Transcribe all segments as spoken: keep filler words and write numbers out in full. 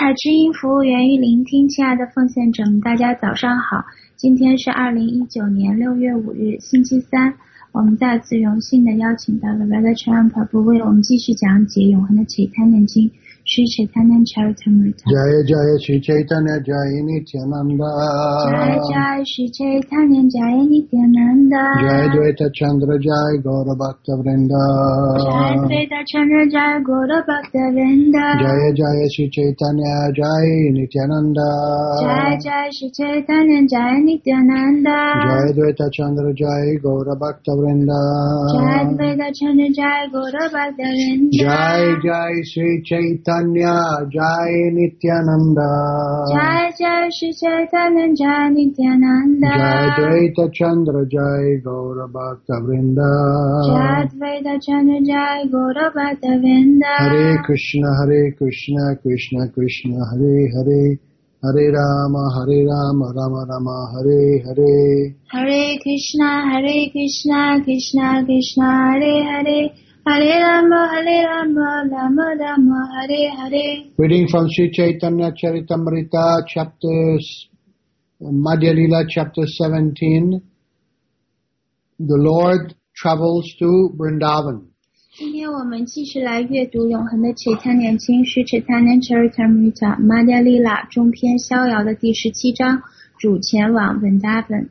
台知音服务源于聆听，亲爱的奉献者们，大家早上好。今天是二零一九年六月五日，星期三。我们再次荣幸的邀请到了 Radha Charan Prabhu 为我们继续讲解永恒的Chaitanya经Sri Chaitanya Charitamrita。 Jaya Jaya Sri Chaitanya Jaya Nityananda Jaya Jaya Sri Chaitanya Jaya Nityananda Jaya Dvaita Chandra Jaya Gaura Bhakta Vrinda Jaya Dvaita Chandra Jaya Gaura Bhakta Vrinda Jaya Jaya Sri Chaitanya Jaya Nityananda Jaya Jaya Sri Chaitanya Jaya Nityananda Jaya Dvaita Chandra Jaya Gaura Bhakta Vrinda Jaya Dvaita Chandra Jaya Gaura Bhakta Vrinda Jaya Jaya Sri Chaitanya Jaya Nityananda Jaya Jaya Sri Chaitanya Jaya Nityananda Jaya Dvaita Chandra Jaya Gaura Bhakta Vrinda Jaya Dvaita Chandra Jaya Gaura Bhakta Vrinda Hare Krishna Hare Krishna Krishna Krishna Hare Hare Hare Rama Hare Rama Rama Rama Hare Hare Hare Krishna Hare Krishna Krishna Krishna Hare Hare Hare Rama Hare Rama Rama Rama Hare Hare. Reading from Sri Chaitanya Charitamrita, chapter Madhya Lila, chapter seventeen. The Lord travels to Vrindavan. 今天我们继续来阅读永恒的Chaitanya经Sri Chaitanya Charitamrita Madhya Lila 中篇逍遥的第十七章，主前往 Vrindavan。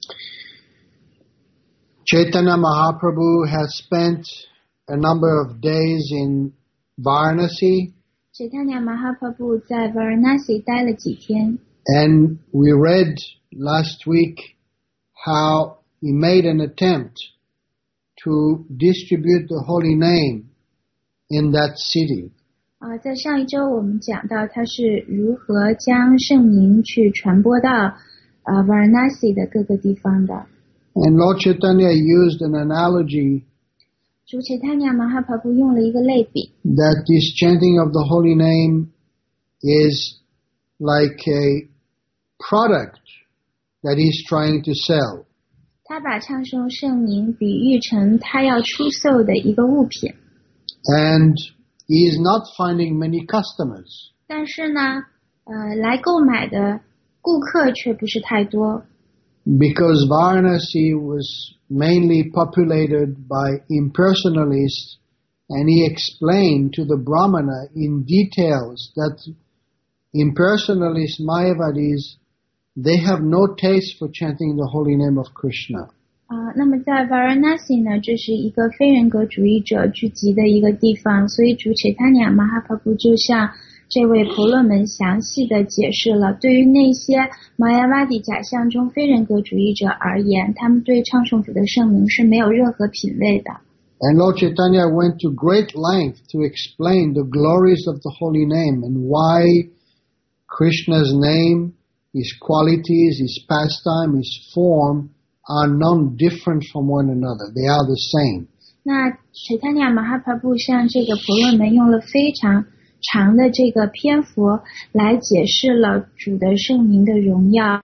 Chaitanya Mahaprabhu has spent a number of days in Varanasi, Chaitanya Mahaprabhu 在 Varanasi 待了几天， and we read last week how he made an attempt to distribute the holy name in that city. 啊，在上一周我们讲到他是如何将圣名去传播到呃 Varanasi 的各个地方的。 And Lord Chaitanya used an analogy 主 Chaitanya Mahaprabhu 用了一个类比， that this chanting of the holy name is like a product that he's trying to sell. 他把唱诵圣名比喻成他要出售的一个物品， And he is not finding many customers. 但是呢，呃，来购买的顾客却不是太多， Because Varanasi was mainly populated by impersonalists, and he explained to the Brahmana in details that impersonalist Mayavadis, they have no taste for chanting the holy name of Krishna. 啊、那么在 Varanasi 呢，这是一个非人格主义者聚集的一个地方，所以主 Chaitanya Mahaprabhu 就向这位婆罗门详细的解释了，对于那些 Mayavadi 假象中非人格主义者而言，他们对唱诵主的圣名是没有任何品味的。 And Lord Chaitanya went to great length to explain the glories of the holy name and why Krishna's name, his qualities, his pastime, his form are none different from one another. They are the same. 那 Chaitanya Mahaprabhu 向这个婆罗门用了非常长的这个篇幅来解释了主的圣名的荣耀，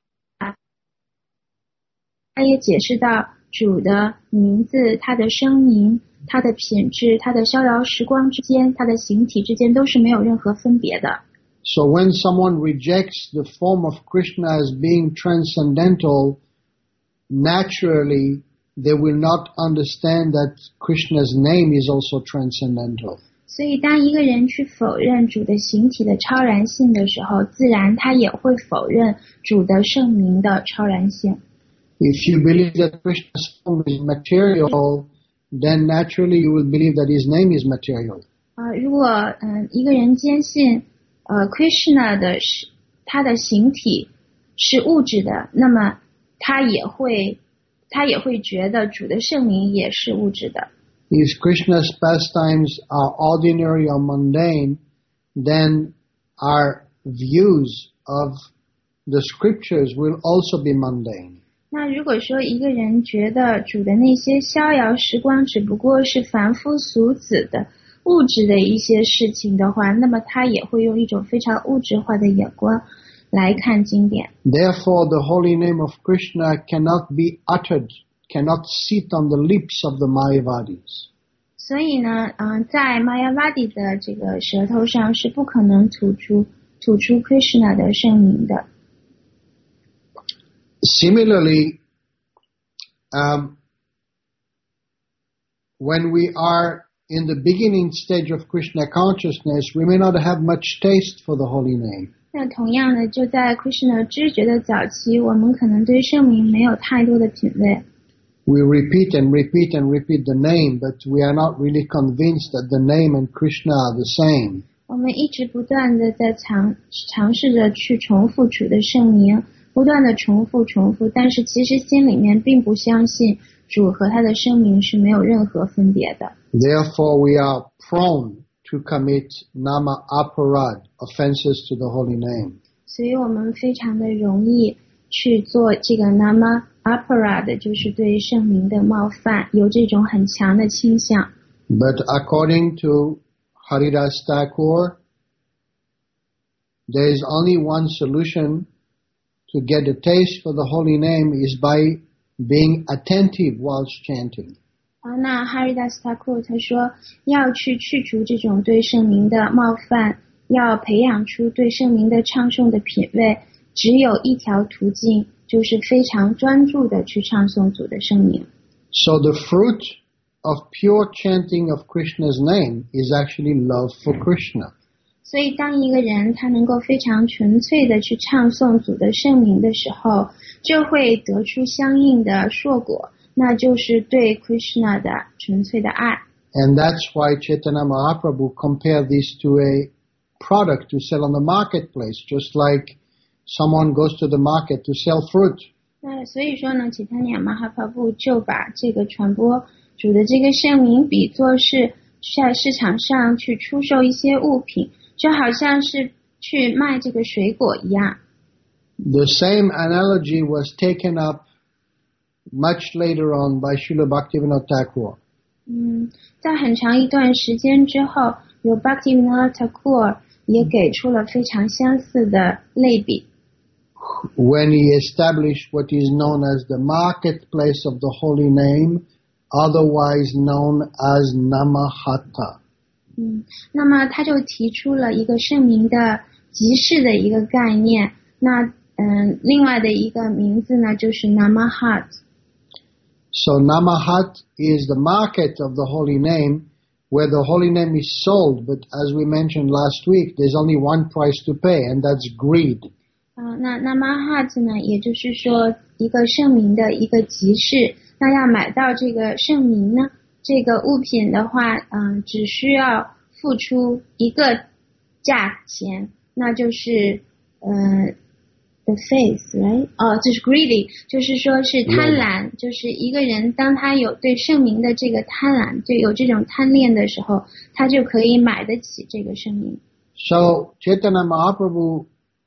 他也解释到主的名字、他的声名、他的品质、他的逍遥时光之间、他的形体之间都是没有任何分别的。 So when someone rejects the form of Krishna as being transcendental, naturally they will not understand that Krishna's name is also transcendental. 所以当一个人去否认主的形体的超然性的时候，自然他也会否认主的圣名的超然性。 If you believe that Krishna's form is material, then naturally you will believe that his name is material. 啊、如果嗯、呃、一个人坚信呃 Krishna 的是他的形体是物质的，那么他也会他也会觉得主的圣名也是物质的。 If Krishna's pastimes are ordinary or mundane, then our views of the scriptures will also be mundane. 那如果说一个人觉得主的那些逍遥时光只不过是凡夫俗子的物质的一些事情的话，那么他也会用一种非常物质化的眼光来看经典。 Therefore, the holy name of Krishna cannot be uttered, cannot sit on the lips of the Mayavadis. 所以呢，嗯、呃，在 Mayavadi 的这个舌头上是不可能吐出吐出 Krishna 的圣名的。 Similarly, um, when we are in the beginning stage of Krishna consciousness, we may not have much taste for the holy name. 那同样的，就在 Krishna 知觉的早期，我们可能对圣名没有太多的品味。 We repeat and repeat and repeat the name, but we are not really convinced that the name and Krishna are the same. 我们一直不断的在尝尝试着去重复主的圣名，不断的重复重复，但是其实心里面并不相信主和他的圣名是没有任何分别的。 Therefore, we are prone to commit nama aparad, offenses to the holy name. 所以我们非常的容易去做这个 nama aparad， 就是对圣名的冒犯，有这种很强的倾向。 But according to Haridas Thakur, there is only one solution to get a taste for the holy name is by being attentive whilst chanting. 啊，那 Haridas Thakur 他说，要去去除这种对圣名的冒犯，要培养出对圣名的唱诵的品味，只有一条途径，就是非常专注的去唱诵主的圣名。 So the fruit of pure chanting of Krishna's name is actually love for Krishna. 所以当一个人他能够非常纯粹的去唱诵主的圣名的时候，就会得出相应的硕果，那就是对 Krishna 的纯粹的爱。 And that's why Chaitanya Mahaprabhu compared this to a product to sell on the marketplace, just like someone goes to the market to sell fruit. 那所以说呢，Chaitanya Mahaprabhu就把这个传播主的这个圣名比作是在市场上去出售一些物品，就好像是去卖这个水果一样。 The same analogy was taken up much later on by Srila Bhaktivinoda Thakur. 嗯，在很长一段时间之后，有 Bhaktivinoda Thakur 也给出了非常相似的类比。 When he established what is known as the marketplace of the holy name, otherwise known as Namahata. 嗯，那么他就提出了一个圣名的集市的一个概念。那嗯，另外的一个名字呢，就是 Namahat。 So Namahat is the market of the holy name, where the holy name is sold, but as we mentioned last week, there's only one price to pay, and that's greed. 啊、呃，那 Namahat 呢，也就是说一个圣名的一个集市。那要买到这个圣名呢，这个物品的话，嗯、呃，只需要付出一个价钱，那就是呃 the face right 哦，这是 greedy， 就是说是贪婪， yeah. 就是一个人当他有对圣名的这个贪婪，对有这种贪恋的时候，他就可以买得起这个圣名。 So Chaitanya Mahaprabhu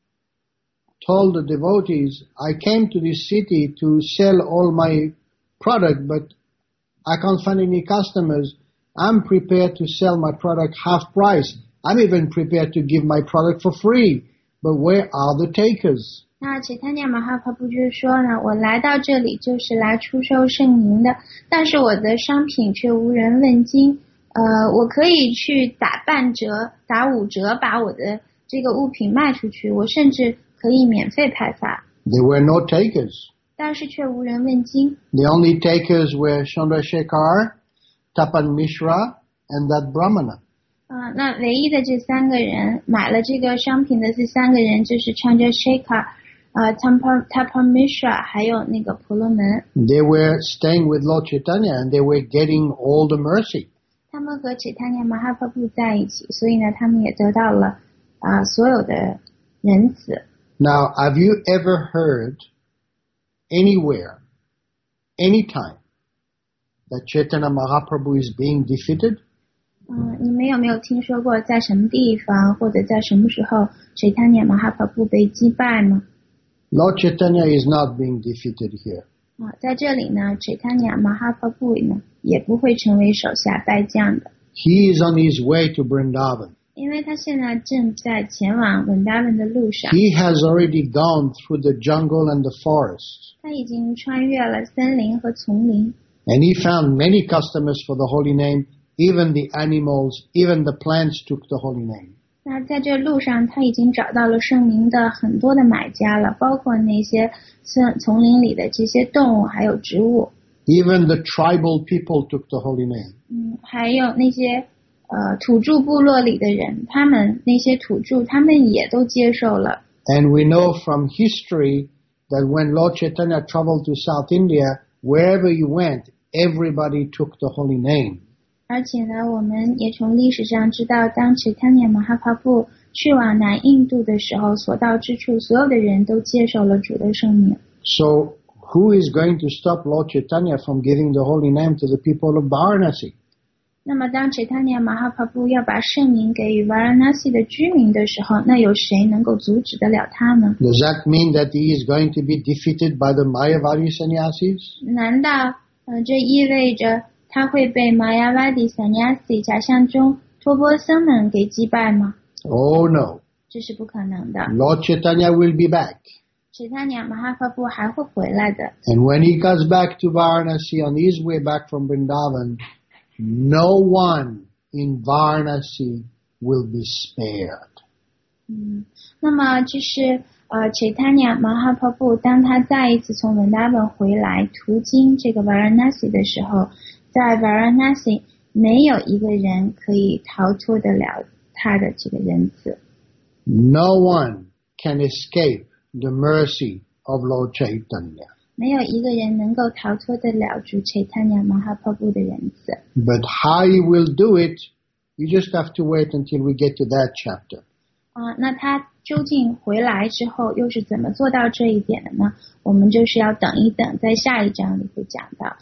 told the devotees, I came to this city to sell all my product, but I can't find any customers. I'm prepared to sell my product half price. I'm even prepared to give my product for free. But where are the takers? 那Chaitanya Mahaprabhu就说呢，我来到这里就是来出售圣名的，但是我的商品却无人问津。呃，我可以去打半折、打五折，把我的这个物品卖出去，我甚至可以免费派发。 There were no takers. 但是却无人问津。 The only takers were Chandrasekhar, Tapan Mishra, and that Brahmana. 啊、呃，那唯一的这三个人买了这个商品的这三个人就是 Chandrasekhar， 呃 Tapan Tapan Mishra， 还有那个婆罗门。 They were staying with Lord Chaitanya and they were getting all the mercy. 他们和 Chaitanya Mahaprabhu 在一起，所以呢，他们也得到了啊、呃、所有的仁慈。 Now, have you ever heard anywhere, anytime, that Chaitanya Mahaprabhu is being defeated? 嗯，你们有没有听说过在什么地方或者在什么时候 Chaitanya Mahaprabhu 被击败吗？ Lord Chaitanya is not being defeated here. 啊，在这里呢 Chaitanya Mahaprabhu 呢也不会成为手下败将的。 He is on his way to Vrindavan. 因为他现在正在前往文达文的路上。 He has already gone through the jungle and the forest. 他已经穿越了森林和丛林。 And he found many customers for the holy name. Even the animals, even the plants took the holy name. 那在这路上，他已经找到了圣灵的很多的买家了，包括那些森丛林里的这些动物，还有植物。 Even the tribal people took the holy name. 嗯，还有那些呃土著部落里的人，他们那些土著，他们也都接受了。 And we know from history that when Lord Chaitanya traveled to South India, wherever he went, everybody took the holy name. 而且呢，我们也从历史上知道，当Chaitanya Mahaprabhu去往南印度的时候，所到之处，所有的人都接受了主的圣名。 So who is going to stop Lord Chaitanya from giving the holy name to the people of Varanasi? 那么当 Chaitanya Mahaprabhu 要把圣名给予 Varanasi 的居民的时候，那有谁能够阻止得了他呢？ Does that mean that he is going to be defeated by the Mayavadi sannyasis? 难道呃这意味着他会被 Mayavadi Sannyasi 假象中托钵僧们给击败吗？ Oh no. 这是不可能的。 Lord Chaitanya will be back. Chaitanya Mahaprabhu 还会回来的。 And when he comes back to Varanasi on his way back from Vrindavan, no one in Varanasi will be spared. 嗯，那么就是呃 Chaitanya Mahaprabhu 当他再一次从 Vrindavan 回来途经这个 Varanasi 的时候，在 Varanasi 没有一个人可以逃脱得了他的这个仁慈。 No one can escape the mercy of Lord Chaitanya. 没有一个人能够逃脱得了主 Chaitanya Mahaprabhu 的仁慈。 But how he will do it, you just have to wait until we get to that chapter. 啊、那他究竟回来之后又是怎么做到这一点的呢？我们就是要等一等，在下一章里会讲到。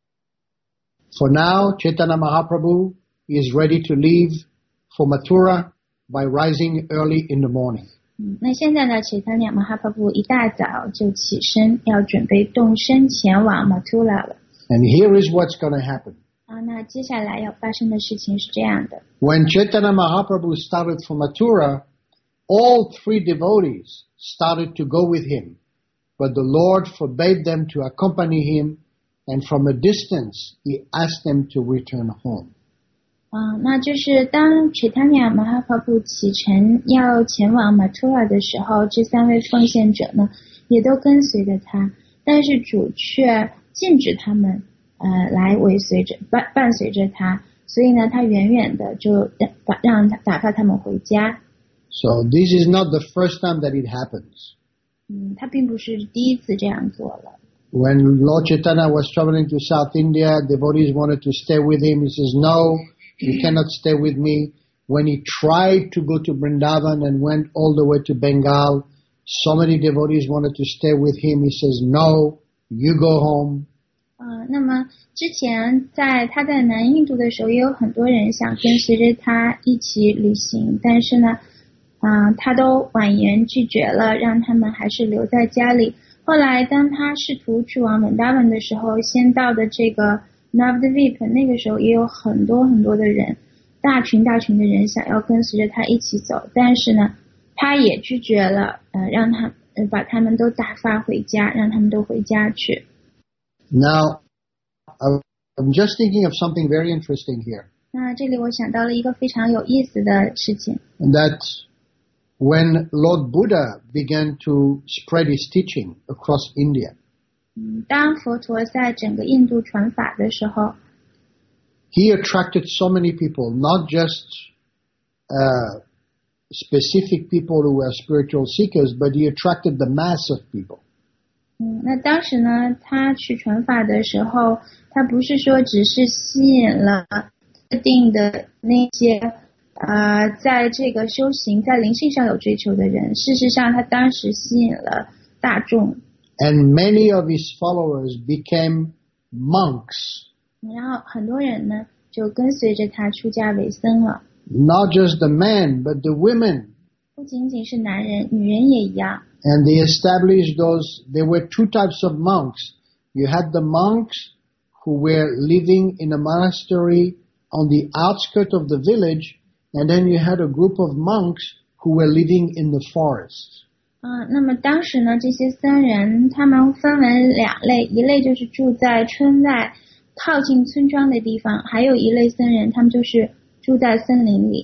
For now, Chaitanya Mahaprabhu is ready to leave for Mathura by rising early in the morning. 嗯，那现在呢 Chaitanya Mahaprabhu 一大早就起身，要准备动身前往 Mathura 了。 And here is what's going to happen. 啊，那接下来要发生的事情是这样的。 When Chaitanya Mahaprabhu started for Mathura, all three devotees started to go with him, but the Lord forbade them to accompany him, and from a distance he asked them to return home. 嗯，那就是当 Chaitanya Mahaprabhu 启程要前往 Mathura 的时候，这三位奉献者呢也都跟随着他，但是主却禁止他们呃来尾随着伴伴随着他，所以呢他远远的就让让他打发他们回家。 So this is not the first time that it happens. 嗯，他并不是第一次这样做了。 When Lord Chaitanya was traveling to South India, devotees wanted to stay with him. He says, no, you cannot stay with me. When he tried to go to Vrindavan and went all the way to Bengal, so many devotees wanted to stay with him. He says, no, you go home. 呃，那么之前在他在南印度的时候，也有很多人想跟随着他一起旅行，但是呢，啊、呃，他都婉言拒绝了，让他们还是留在家里。后来当他试图去往文达文的时候，先到的这个 Navadvip， 那个时候也有很多很多的人，大群大群的人想要跟随着他一起走，但是呢，他也拒绝了，呃，让他呃把他们都打发回家，让他们都回家去。 Now, I'm just thinking of something very interesting here. 那这里我想到了一个非常有意思的事情。 That when Lord Buddha began to spread his teaching across India, 嗯，当佛陀在整个印度传法的时候， he attracted so many people, not just uh, specific people who were spiritual seekers, but he attracted the mass of people. 嗯，那当时呢，他去传法的时候，他不是说只是吸引了特定的那些呃，在这个修行在灵性上有追求的人，事实上他当时吸引了大众。 And many of his followers became monks. 然后很多人呢就跟随着他出家为僧了。 Not just the men, but the women. 不仅仅是男人，女人也一样。 And they established those, there were two types of monks. You had the monks who were living in a monastery on the outskirts of the village, and then you had a group of monks who were living in the forest. 嗯、呃，那么当时呢，这些僧人他们分为两类，一类就是住在村外靠近村庄的地方，还有一类僧人他们就是住在森林里。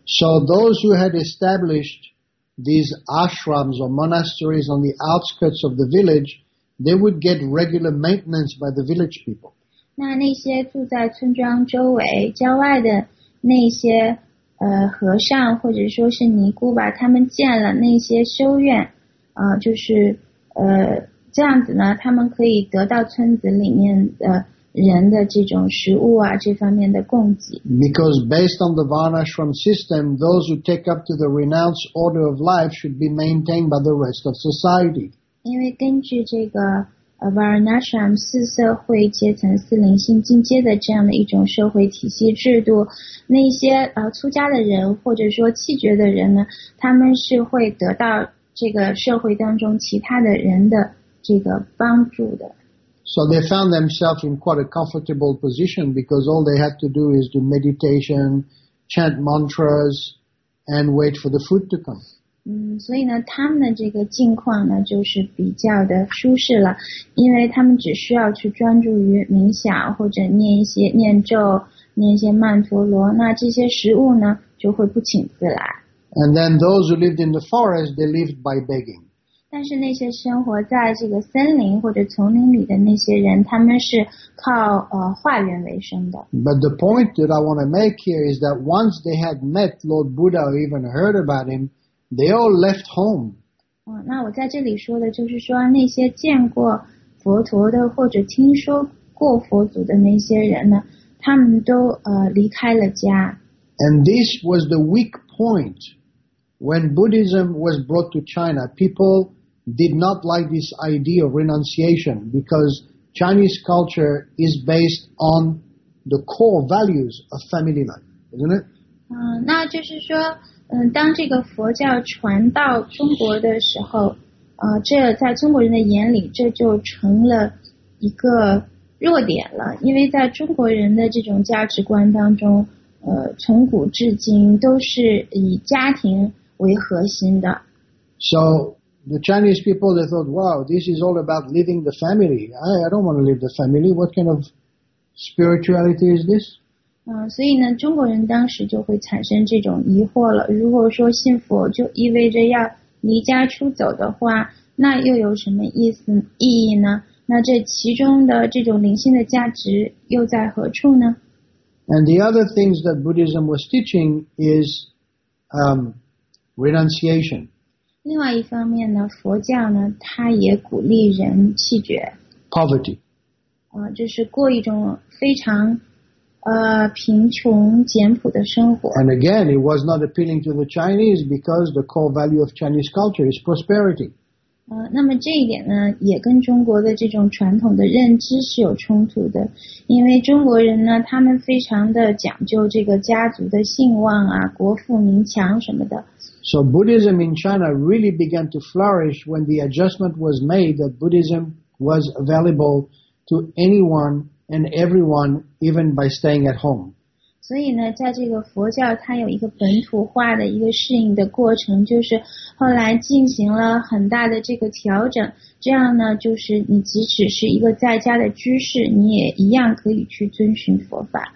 So those who had established these ashrams or monasteries on the outskirts of the village, they would get regular maintenance by the village people. 那那些住在村庄周围郊外的那些呃和尚或者说是尼姑吧，他们建了那些修院，呃就是呃这样子呢，他们可以得到村子里面的人的这种食物啊这方面的供给。 Because based on the Varnashram system, those who take up to the renounced order of life should be maintained by the rest of society. 因为根据这个呃 Varnashram 四社会阶层四灵性进阶的这样的一种社会体系制度，那些呃出家的人或者说弃绝的人呢，他们是会得到这个社会当中其他的人的这个帮助的。 So they found themselves in quite a comfortable position because all they had to do is do meditation, chant mantras, and wait for the food to come. 嗯，所以呢，他们的这个境况呢，就是比较的舒适了，因为他们只需要去专注于冥想或者念一些念咒、念一些曼陀罗，那这些食物呢就会不请自来。 And then those who lived in the forest, they lived by begging. 但是那些生活在这个森林或者丛林里的那些人，他们是靠呃化缘为生的。 But the point that I want to make here is that once they had met Lord Buddha or even heard about him, they all left home. 嗯，那我在这里说的就是说，那些见过佛陀的或者听说过佛祖的那些人呢，他们都呃离开了家。 And this was the weak point. When Buddhism was brought to China, people did not like this idea of renunciation because Chinese culture is based on the core values of family life, isn't it? 嗯，那就是说，嗯，当这个佛教传到中国的时候，呃，这在中国人的眼里，这就成了一个弱点了，因为在中国人的这种价值观当中，呃，从古至今都是以家庭为核心的。 So the Chinese people, they thought, wow, this is all about living the family. I, I don't want to live the family. What kind of spirituality is this? 嗯，所以呢，中国人当时就会产生这种疑惑了。如果说信佛就意味着要离家出走的话，那又有什么意思意义呢？那这其中的这种灵性的价值又在何处呢？ And the other things that Buddhism was teaching is um, renunciation. 另外一方面呢，佛教呢，它也鼓励人弃绝， Poverty. 呃，就是过一种非常呃贫穷简朴的生活。 And again, it was not appealing to the Chinese because the core value of Chinese culture is prosperity. 呃，那么这一点呢，也跟中国的这种传统的认知是有冲突的，因为中国人呢，他们非常的讲究这个家族的兴旺啊，国富民强什么的。 So Buddhism in China really began to flourish when the adjustment was made that Buddhism was available to anyone and everyone, even by staying at home. 所以呢，在这个佛教它有一个本土化的一个适应的过程，就是后来进行了很大的这个调整，这样呢，就是你即使是一个在家的居士，你也一样可以去遵循佛法。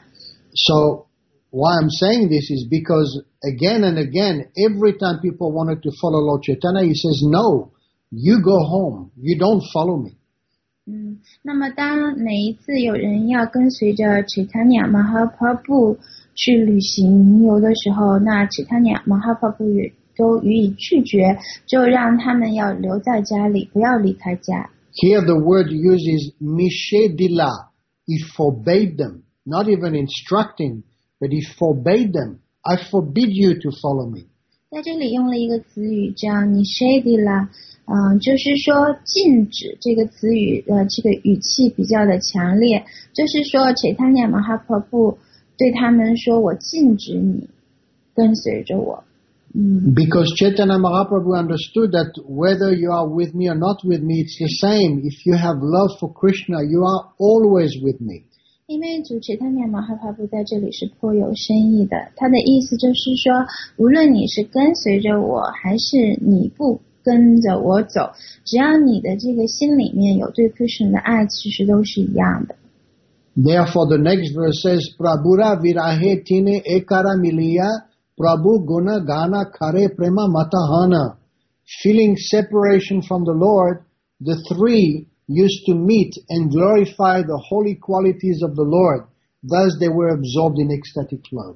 So why I'm saying this is because again and again, every time people wanted to follow Lord Chaitanya, he says, no, you go home, you don't follow me. 嗯，那么当每一次有人要跟随着 Chaitanya Mahaprabhu 去旅行游的时候，那 Chaitanya Mahaprabhu 也都予以拒绝，就让他们要留在家里，不要离开家。 Here the word used is nishedila. He forbade them, not even instructing, but he forbade them. I forbid you to follow me. 在这里用了一个词语叫 nishedila， 嗯、呃，就是说禁止这个词语，呃，这个语气比较的强烈，就是说 Chaitanya Mahaprabhu 对他们说，我禁止你跟随着我。嗯 Because Chaitanya Mahaprabhu understood that whether you are with me or not with me, it's the same. If you have love for Krishna, you are always with me. 因为主持他念马哈帕布在这里是颇有深意的，他的意思就是说，无论你是跟随着我，还是你不跟着我走，只要你的这个心里面有对 Krishna 的爱，其实都是一样的。 Therefore, the next verse says, Prabhura virahe tine ekara miliya Prabhu Guna Gana Kare Prema Matahana. Feeling separation from the Lord, the three used to meet and glorify the holy qualities of the Lord. Thus they were absorbed in ecstatic love.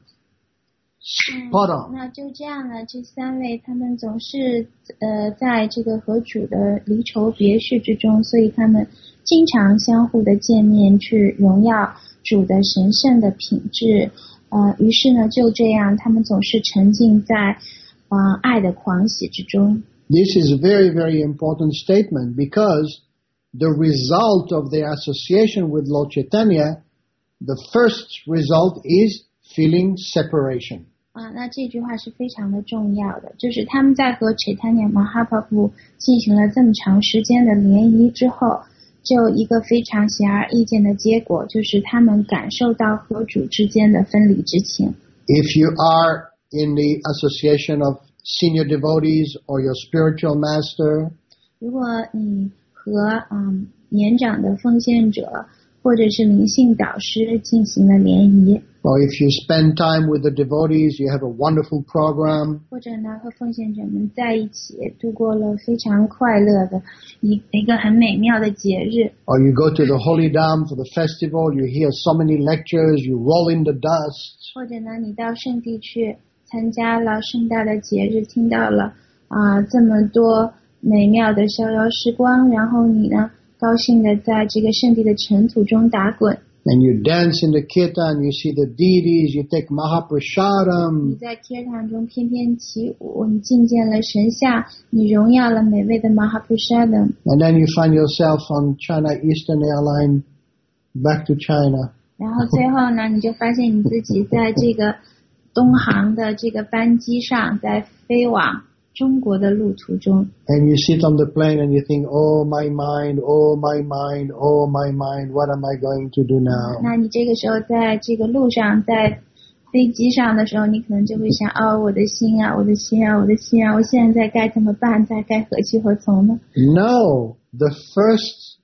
Spot on. 嗯，那就这样呢，这三位他们总是呃在这个和主的离愁别绪之中，所以他们经常相互的见面，去荣耀主的神圣的品质。呃，于是呢，就这样，他们总是沉浸在呃爱的狂喜之中。 This is a very, very important statement because the result of their association with Lord Chaitanya, the first result is feeling separation. 啊，那这句话是非常的重要的，就是他们在和 Chaitanya Mahaprabhu 进行了这么长时间的联谊之后，就有一个非常显而易见的结果，就是他们感受到和主之间的分离之情。 If you are in the association of senior devotees or your spiritual master, 如果你和嗯年长的奉献者或者是灵性导师进行了联谊， or if you spend time with the devotees, you have a wonderful program, 或者呢和奉献者们在一起度过了非常快乐的一一个很美妙的节日， or you go to the Holy Dham for the festival, you hear so many lectures, you roll in the dust, 或者呢你到圣地去参加了盛大的节日，听到了啊、呃、这么多美妙的逍遥时光，然后你呢高兴的在这个圣地的尘土中打滚， and you dance in the kirtan, you see the deities, you take 你 Mahaprasadam, 在天堂中翩翩起舞，你觐见了神像，你荣耀了美味的 Mahaprasadam， and then you find yourself on China Eastern Airline back to China. 然后最后呢你就发现你自己在这个东航的这个班机上，在飞往中国的路途中， And you sit on the plane and you think, oh my mind, oh my mind, oh my mind, what am I going to do now? 那你这个时候在这个路上，在飞机上的时候，你可能就会想，哦，我的心啊，我的心啊，我的心啊，我现在该怎么办？在该何去何从呢？ No, the first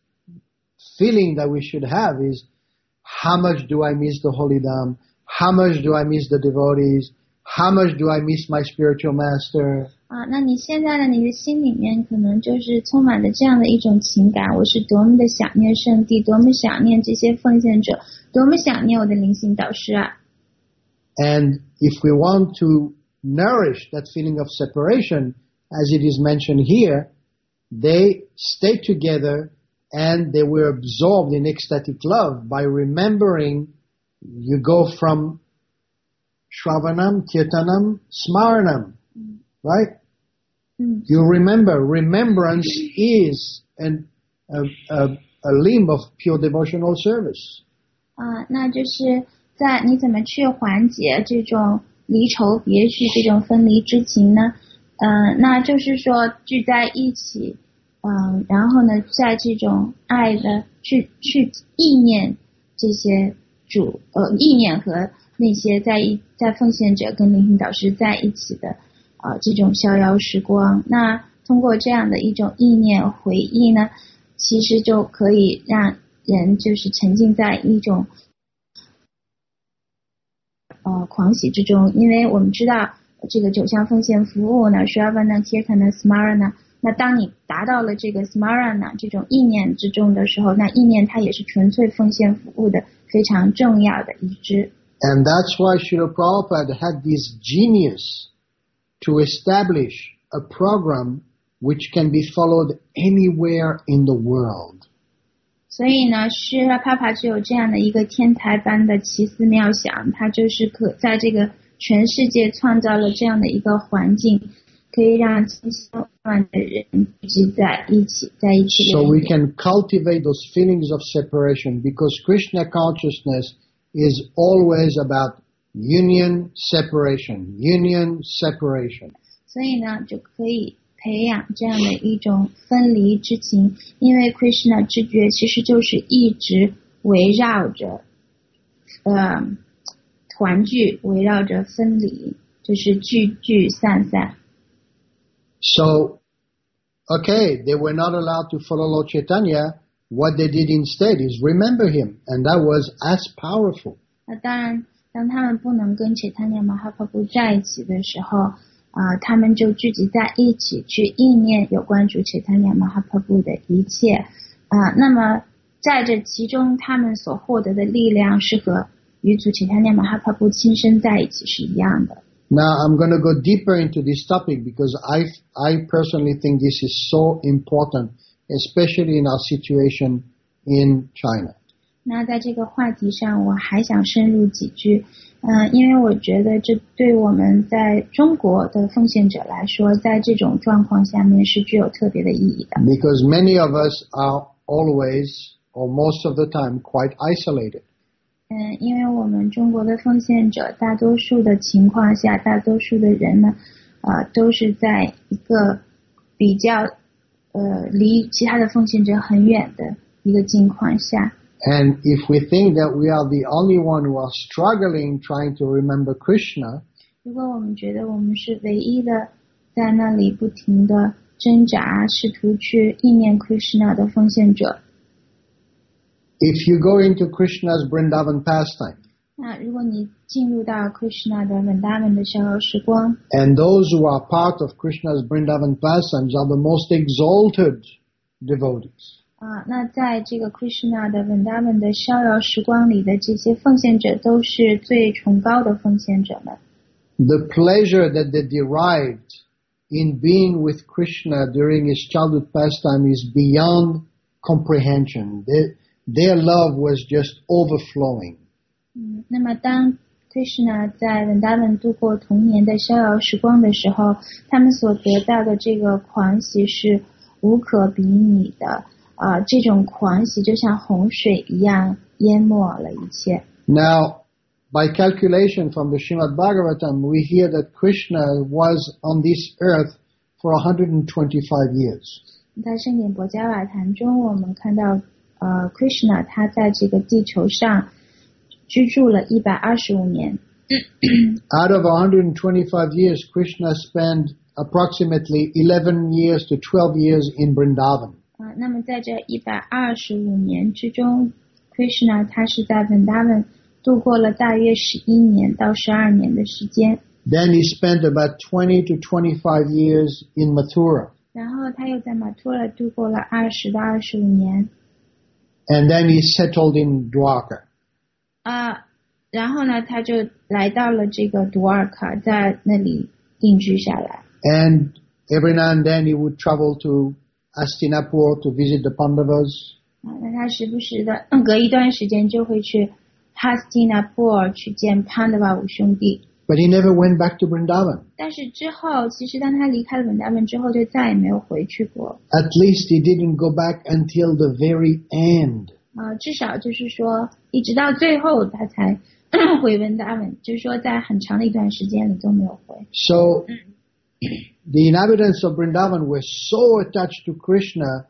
feeling that we should have is, how much do I miss the Holy Dham? How much do I miss the devotees? How much do I miss my spiritual master? 啊，那你现在呢？你的心里面可能就是充满了这样的一种情感，我是多么的想念圣地，多么想念这些奉献者，多么想念我的灵性导师啊！ And if we want to nourish that feeling of separation, as it is mentioned here, they stayed together and they were absorbed in ecstatic love by remembering. You go from Shravanam, Kirtanam, Smaranam, right? Mm. You remember. Remembrance is an, a, a, a limb of pure devotional service. 啊，那就是在你怎么去缓解这种离愁别绪、这种分离之情呢？嗯、呃，那就是说聚在一起，嗯、呃，然后呢，在这种爱的去去意念这些主呃意念和那些在一在奉献者跟灵性导师在一起的啊、呃、这种逍遥时光，那通过这样的一种意念回忆呢，其实就可以让人就是沉浸在一种呃狂喜之中，因为我们知道这个九项奉献服务呢 Shravana Kirtana Smarana， 那当你达到了这个 Smarana 这种意念之中的时候，那意念它也是纯粹奉献服务的非常重要的一支。 And that's why Srila Prabhupada had this genius to establish a program which can be followed anywhere in the world. 所以呢，施拉帕帕就有这样的一个天才般的奇思妙想，他就是可在这个全世界创造了这样的一个环境，可以让千千万的人聚集在一起，在一起。 So we can cultivate those feelings of separation because Krishna consciousness is always about union, separation, union, separation. 所以呢，就可以培养这样的一种分离之情，因为 Krishna 知觉其实就是一直围绕着呃团聚，围绕着分离，就是聚聚散散。 So, okay, they were not allowed to follow Lord Chaitanya. What they did instead is remember him, and that was as powerful. 那当然， 当他们不能跟 Chaitanya Mahaprabhu 在一起的时候，啊、呃，他们就聚集在一起去意念有关主 Chaitanya Mahaprabhu 的一切，啊、呃，那么在这其中，他们所获得的力量是和与主 Chaitanya Mahaprabhu 亲身在一起是一样的。 Now I'm going to go deeper into this topic because I I personally think this is so important, especially in our situation in China. 那在这个话题上，我还想深入几句，嗯、呃，因为我觉得这对我们在中国的奉献者来说，在这种状况下面是具有特别的意义的。 Because many of us are always, or most of the time, quite isolated. 嗯，因为我们中国的奉献者，大多数的情况下，大多数的人呢，呃，都是在一个比较呃离其他的奉献者很远的一个境况下。 And if we think that we are the only one who are struggling trying to remember Krishna, 如果我们觉得我们是唯一的在那里不停的挣扎，试图去意念 Krishna 的奉献者， if you go into Krishna's Vrindavan pastime, 那如果你进入到 Krishna 的 Vrindavan 的逍遥时光， and those who are part of Krishna's Vrindavan pastimes are the most exalted devotees. 啊，那在这个 Krishna 的 Vrindavan 的逍遥时光里的这些奉献者都是最崇高的奉献者们。 The pleasure that they derived in being with Krishna during his childhood pastime is beyond comprehension. They, their love was just overflowing. 嗯，那么当 Krishna 在 Vrindavan 度过童年的逍遥时光的时候，他们所得到的这个狂喜是无可比拟的。啊、呃，这种狂喜就像洪水一样淹没了一切。 Now, by calculation from the Srimad Bhagavatam, we hear that Krishna was on this earth for one hundred twenty-five years. 在圣典博伽瓦坛中，我们看到，呃 ，Krishna 他在这个地球上居住了一百二十五年。 Out of one hundred twenty-five years, Krishna spent approximately eleven years to twelve years in Vrindavan. 啊，那么在这一百二十五年之中 ，Krishna 他是在 Vrindavan 度过了大约十一年到十二年的时间。 Then he spent about twenty to twenty-five years in Mathura. 然后他又在马图拉度过了二十到二十五年。 And then he settled in Dwarka. 啊，然后呢，他就来到了这个杜尔卡，在那里定居下来。 And every now and then he would travel to Hastinapur to visit the Pandavas. 啊，那他时不时的隔一段时间就会去 Hastinapur 去见潘德瓦五兄弟。 But he never went back to Vrindavan. 但是之后，其实当他离开了本达文之后，就再也没有回去过。 At least he didn't go back until the very end. 啊，至少就是说，一直到最后他才回文达文，就是说在很长的一段时间里都没有回。 So the inhabitants of Vrindavan were so attached to Krishna,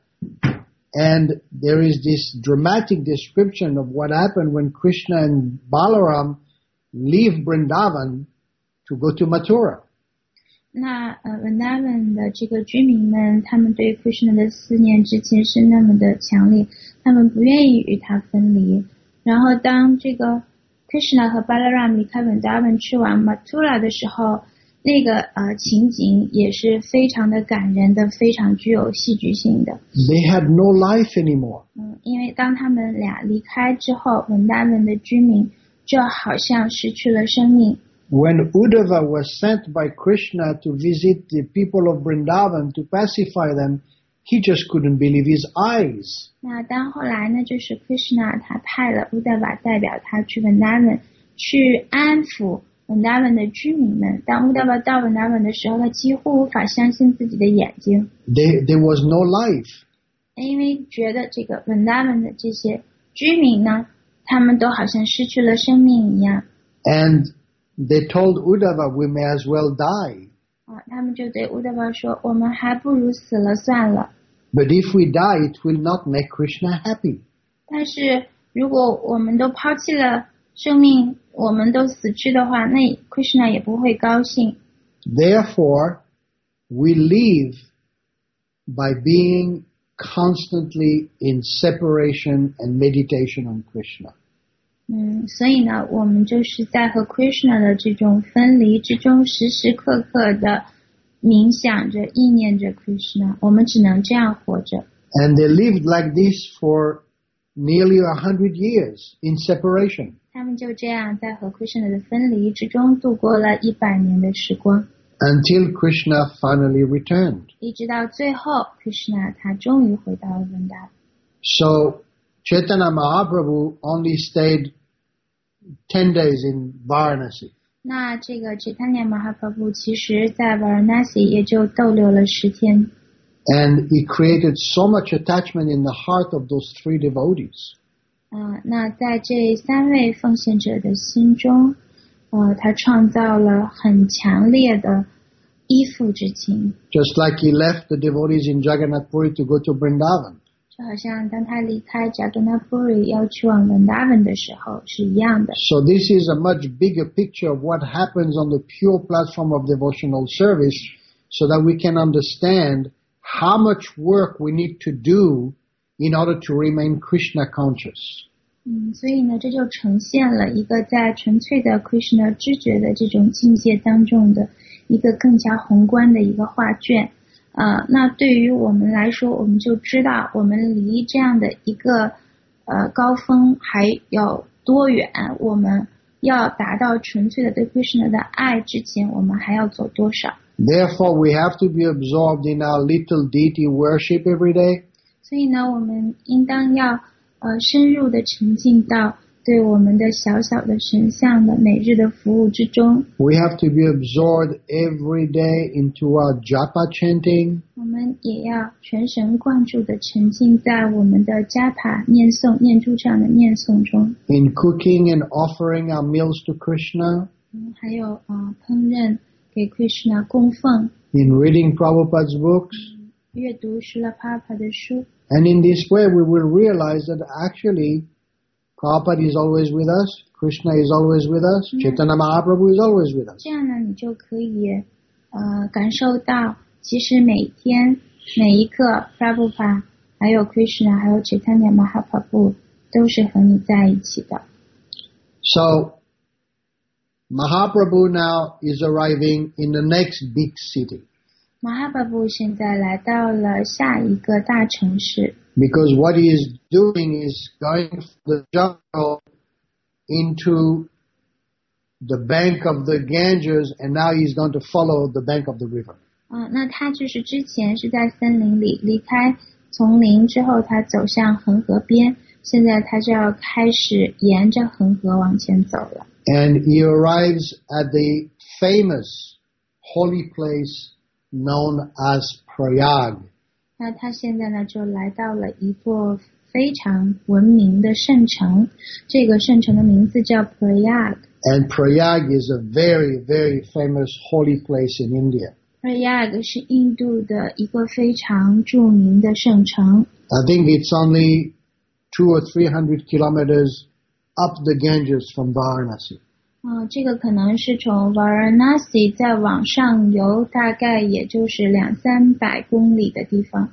and there is this dramatic description of what happened when Krishna and Balaram leave Vrindavan to go to Mathura. 那呃，文达文的这个居民们，他们对 Krishna 的思念之情是那么的强烈，他们不愿意与他分离。然后当这个 Krishna 和 Balaram 离开文达文去往 Mathura 的时候，那个呃情景也是非常的感人的，非常具有戏剧性的。 They had no life anymore. 嗯，因为当他们俩离开之后，文达文的居民就好像失去了生命。 When Uddhava was sent by Krishna to visit the people of Vrindavan to pacify them, he just couldn't believe his eyes. 那当后来呢，就是 Krishna 他派了 Uddhava 代表他去文达文去安抚文达文的居民们。当 Uddhava 到文达文的时候，他几乎无法相信自己的眼睛。 There, there was no life. 因为觉得这个文达文的这些居民呢，他们都好像失去了生命一样。 And they told Uddhava, we may as well die. 啊，他们就对 Uddhava 说，我们还不如死了算了。 But if we die, it will not make Krishna happy. 但是如果我们都抛弃了生命，我们都死去的话，那 Krishna 也不会高兴。 Therefore, we live by being constantly in separation and meditation on Krishna. 嗯，所以呢，我们就是在和 Krishna 的这种分离之中，时时刻刻的冥想着、意念着 Krishna。我们只能这样活着。 And they lived like this for nearly a hundred years in separation. 他们就这样在和 Krishna 的分离之中度过了一百年的时光。 Until Krishna finally returned. 一直到最后 Krishna 他终于回到了文达。 So Chaitanya Mahaprabhu only stayed ten days in Varanasi. 那这个 Chaitanya Mahaprabhu 其实在 Varanasi 也就逗留了十天。 And he created so much attachment in the heart of those three devotees. 呃，那在这三位奉献者的心中，呃，他创造了很强烈的依附之情。 Just like he left the devotees in Jagannath Puri to go to Vrindavan. 就好像当他离开 Jagannath Puri 要去往 Vrindavan 的时候是一样的。 So this is a much bigger picture of what happens on the pure platform of devotional service, so that we can understand how much work we need to do in order to remain Krishna conscious. 嗯，所以呢，这就呈现了一个在纯粹的 Krishna 知觉的这种境界当中的一个更加宏观的一个画卷。呃，那对于我们来说，我们就知道我们离这样的一个呃高峰还有多远，我们要达到纯粹的对 Krishna 的爱之前，我们还要走多少。 Therefore, we have to be absorbed in our little deity worship every day. 所以呢，我们应当要呃深入的沉浸到对我们的小小的神像的每日的服务之中。 We have to be absorbed every day into our japa chanting. 我们也要全神贯注的沉浸在我们的加帕念诵、念珠这样的念诵中。 In cooking and offering our meals to Krishna. 嗯，还有啊、呃、烹饪给 Krishna 供奉。 In reading Prabhupada's books. 阅读 Srila Prabhupada 的书。 And in this way, we will realize that actually, Prabhupada is always with us, Krishna is always with us, mm. Chaitanya Mahaprabhu is always with us. 这样呢，你就可以呃感受到，其实每天每一刻 Prabhupada 还有 Krishna 还有 Chaitanya Mahaprabhu 都是和你在一起的。 So, Mahaprabhu now is arriving in the next big city. Mahaprabhu 现在来到了下一个大城市。 Because what he is doing is going from the jungle into the bank of the Ganges, and now he's going to follow the bank of the river. 嗯、呃，那他就是之前是在森林里，离开丛林之后，他走向恒河边，现在他就要开始沿着恒河往前走了。 And he arrives at the famous holy place known as Prayag. 那他现在呢，就来到了一座非常闻名的圣城，这个圣城的名字叫 Prayag。 And Prayag is a very, very famous holy place in India. Prayag 是印度的一个非常著名的圣城。 I think it's only two or three hundred kilometers up the Ganges from Varanasi. 啊、呃，这个可能是从 Varanasi 再往上游，大概也就是两三百公里的地方。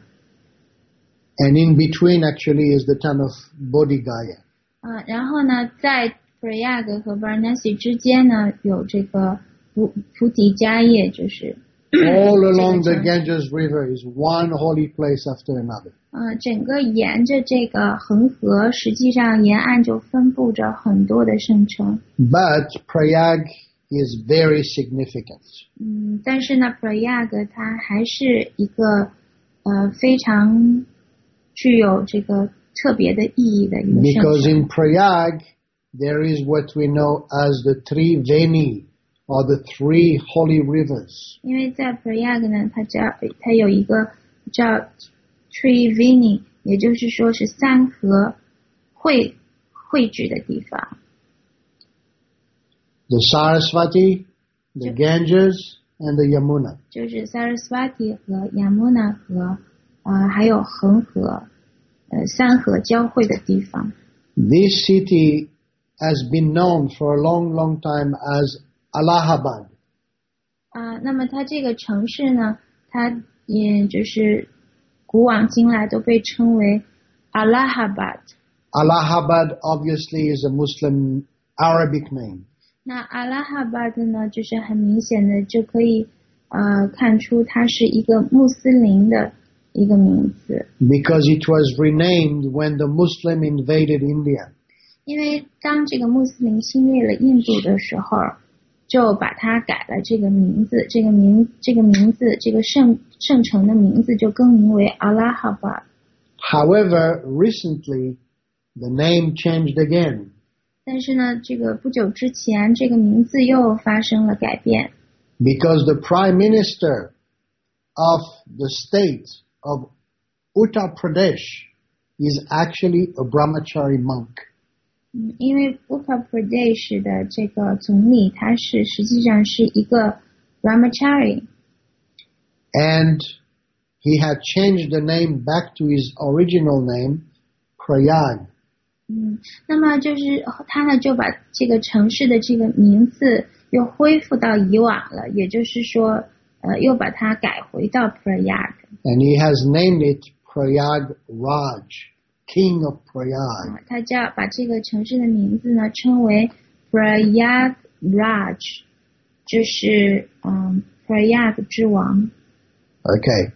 And in between actually is the town of Bodh Gaya. 啊、呃，然后呢，在 Prayag 和 Varanasi 之间呢，有这个菩菩提迦叶，就是。 All along the Ganges River is one holy place after another. 呃，整个沿着这个恒河，实际上沿岸就分布着很多的圣城。 But Prayag is very significant. 嗯，但是呢 ，Prayag 它还是一个呃非常具有这个特别的意义的一个圣城。 Because in Prayag there is what we know as the Triveni, or the three holy rivers. 因为在 Prayag 呢，它叫它有一个叫 Triveni， 也就是说是三河汇汇聚的地方。 The Saraswati, the Ganges, and the Yamuna. 就是 Saraswati 和 Yamuna 河，呃，还有恒河，呃，三河交汇的地方。 This city has been known for a long, long time as Allahabad. 啊、呃，那么它这个城市呢，它也就是古往今来都被称为 Allahabad。 Allahabad obviously is a Muslim Arabic name. 那阿拉哈巴的呢，就是很明显的就可以呃看出它是一个穆斯林的一个名字。 Because it was renamed when the Muslim invaded India. 因为当这个穆斯林侵略了印度的时候，就把它改了这个名字，这个名这个名字这个圣圣城的名字就更名为阿拉哈巴。 However, recently the name changed again. 但是呢，这个不久之前，这个名字又发生了改变。 Because the Prime Minister of the state of Uttar Pradesh is actually a Brahmachari monk. 嗯，因为 Uttar Pradesh 的这个总理，他是实际上是一个 Brahmachari. And he had changed the name back to his original name, Prayag. 嗯，那么就是他呢就把这个城市的这个名字又恢复到以往了，也就是说，呃，又把它改回到 Prayag。 And he has named it Prayag Raj, King of Prayag. 啊，他叫把这个城市的名字呢称为 Prayag Raj， 就是嗯 Prayag 之王。 Okay.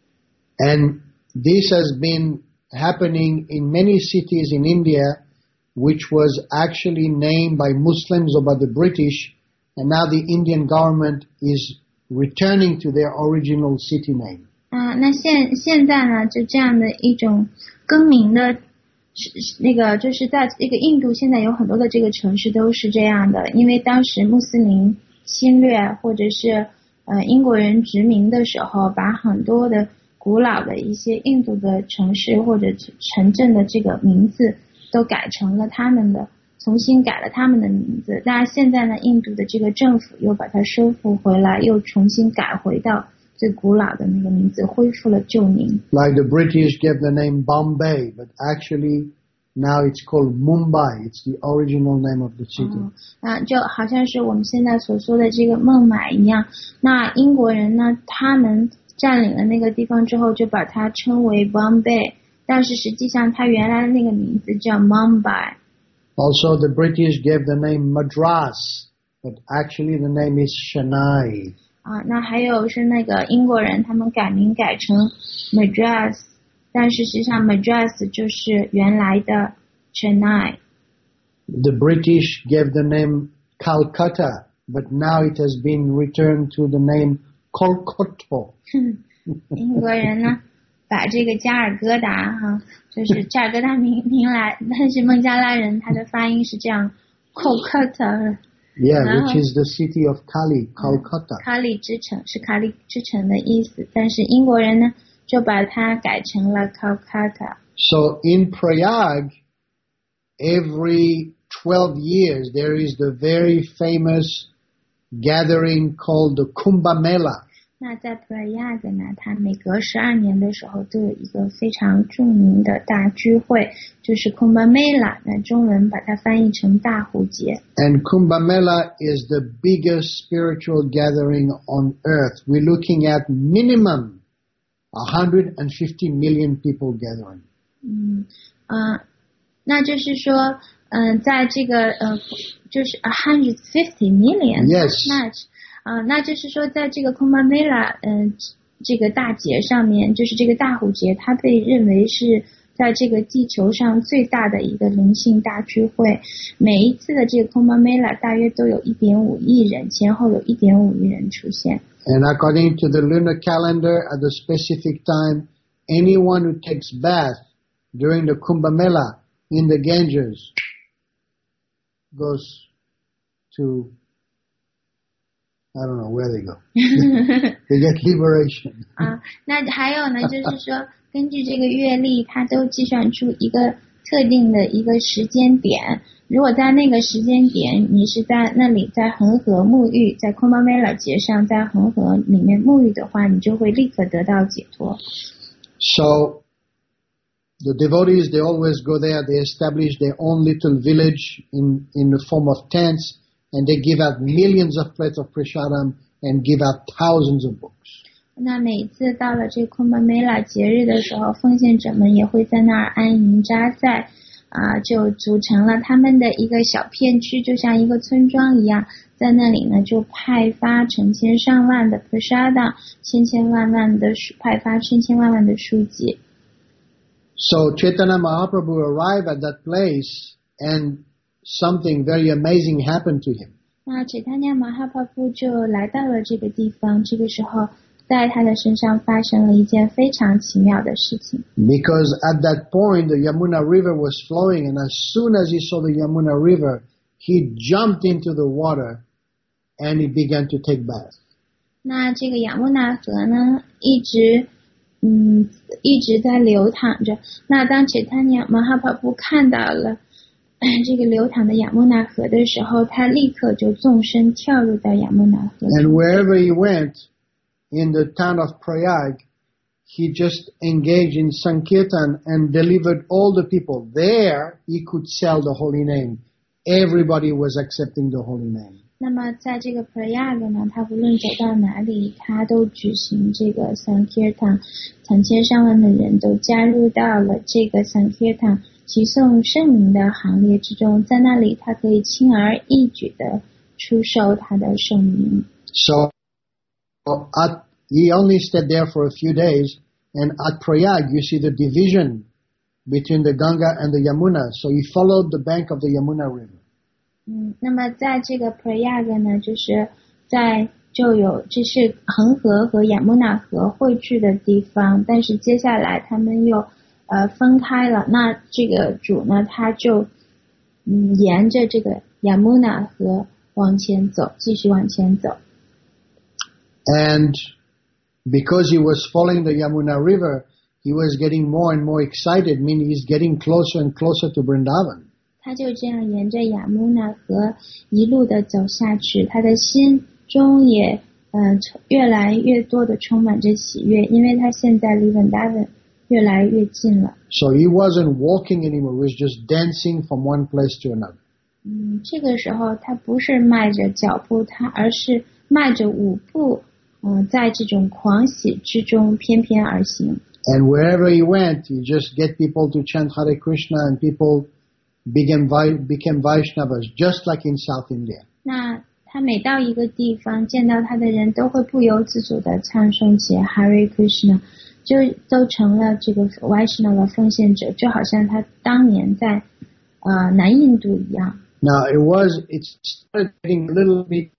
And this has been happening in many cities in India, which was actually named by Muslims or by the British, and now the Indian government is returning to their original city name. 啊，那现现在呢，就这样的一种更名的，那个就是在这个印度，现在有很多的这个城市都是这样的，因为当时穆斯林侵略或者是呃英国人殖民的时候，把很多的古老的一些印度的城市或者城镇的这个名字都改成了他们的，重新改了他们的名字。当然现在呢，印度的这个政府又把它收复回来，又重新改回到最古老的那个名字，恢复了旧名。 Like the British gave the name Bombay, but actually now it's called Mumbai. It's the original name of the city. 嗯，啊，就好像是我们现在所说的这个孟买一样。那英国人呢，他们占领了那个地方之后，就把它称为 Bombay， 但是实际上它原来的那个名字叫 Mumbai。 Also, the British gave the name Madras, but actually the name is Chennai. 啊，那还有是那个英国人，他们改名改成 Madras， 但是实际上 Madras 就是原来的 Chennai。 The British gave the name Calcutta, but now it has been returned to the name Kolkata. 英国人呢，把这个加尔各答哈，就是加尔各答名名来，但是孟加拉人他的发音是这样 Kolkata。 Yeah, No. which is the city of Kali, Calcutta. 卡里之城是卡里之城的意思，但是英国人呢就把它改成了 Calcutta。 So in Prayag, every twelve years there is the very famous gathering called the Kumbh Mela. 那在普尔亚的呢，它每隔十二年的时候都有一个非常著名的大聚会，就是 Kumbh Mela， 那中文把它翻译成大壶节。 And Kumbh Mela is the biggest spiritual gathering on earth. We're looking at minimum one hundred fifty million people gathering. 嗯呃，那就是说，嗯、呃，在这个呃，就是 one hundred fifty million Yes. much。啊、呃，那就是说，在这个 Kumbh Mela， 嗯、呃，这个大节上面，就是这个大壶节，它被认为是在这个地球上最大的一个灵性大聚会。每一次的这个 Kumbh Mela 大约都有一点五亿人，前后有一点五亿人出现。 And according to the lunar calendar, at the specific time, anyone who takes bath during the Kumbh Mela in the Ganges goes to, I don't know where they go. They get liberation. 啊，那还有呢，就是说，根据这个月历，它都计算出一个特定的一个时间点。如果在那个时间点，你是在那里在恒河沐浴，在 Kumbh Mela 节上在恒河里面沐浴的话，你就会立刻得到解脱。 So the devotees, they always go there. They establish their own little village in, in the form of tents, and they give out millions of plates of prasadam and give out thousands of books. 那每次到了这 Kumbh Mela 节日的时候，奉献者们也会在那儿安营扎寨， 啊，就组成了他们的一个小片区，就像一个村庄一样，在那里呢就派发成千上万的 prasada， 千千万万的派发千千万万的书籍。 So Chaitanya Mahaprabhu arrived at that place and something very amazing happened to him. 那 Chaitanya Mahaprabhu 就来到了这个地方，这个时候在他的身上发生了一件非常奇妙的事情。 Because at that point the Yamuna River was flowing, and as soon as he saw the Yamuna River, he jumped into the water and he began to take bath. 那这个雅穆纳河呢，一直嗯一直在流淌着。那当 Chaitanya Mahaprabhu 看到了这个流淌的雅穆纳河的时候，他立刻就纵身跳入到雅穆纳河。 And wherever he went in the town of Prayag, he just engaged in Sankirtan and delivered all the people. There, he could sell the holy name. Everybody was accepting the holy name. 那么在这个 Prayag 呢，他无论走到哪里，他都举行这个 Sankirtan， 成千上万的人都加入到了这个 Sankirtan 齐颂圣名的行列之中，在那里他可以轻而易举的出售他的圣名。 So at, he only stayed there for a few days, and at Prayag you see the division between the Ganga and the Yamuna. So he followed the bank of the Yamuna River. 嗯，那么在这个 Prayag 呢，就是在就有这是恒河和雅穆纳河汇聚的地方，但是接下来他们又呃分开了。那这个主呢，他就嗯沿着这个雅穆纳河往前走，继续往前走。 And because he was following the Yamuna River, he was getting more and more excited, meaning he's getting closer and closer to Vrindavan. 他就这样沿着雅穆纳河一路的走下去，他的心中也呃越来越多的充满着喜悦，因为他现在离 Vrindavan 越来越近了。 So he wasn't walking anymore, he was just dancing from one place to another. 嗯，这个时候他不是迈着脚步，他而是迈着舞步，嗯、呃，在这种狂喜之中翩翩而行。 And wherever he went, he just get people to chant Hare Krishna, and people became became Vaishnavas, just like in South India. 那他每到一个地方，见到他的人都会不由自主的唱诵起 Hare Krishna， 就都成了这个 Vaishnava 奉献者，就好像他当年在呃南印度一样。 Now it was, it started getting a little bit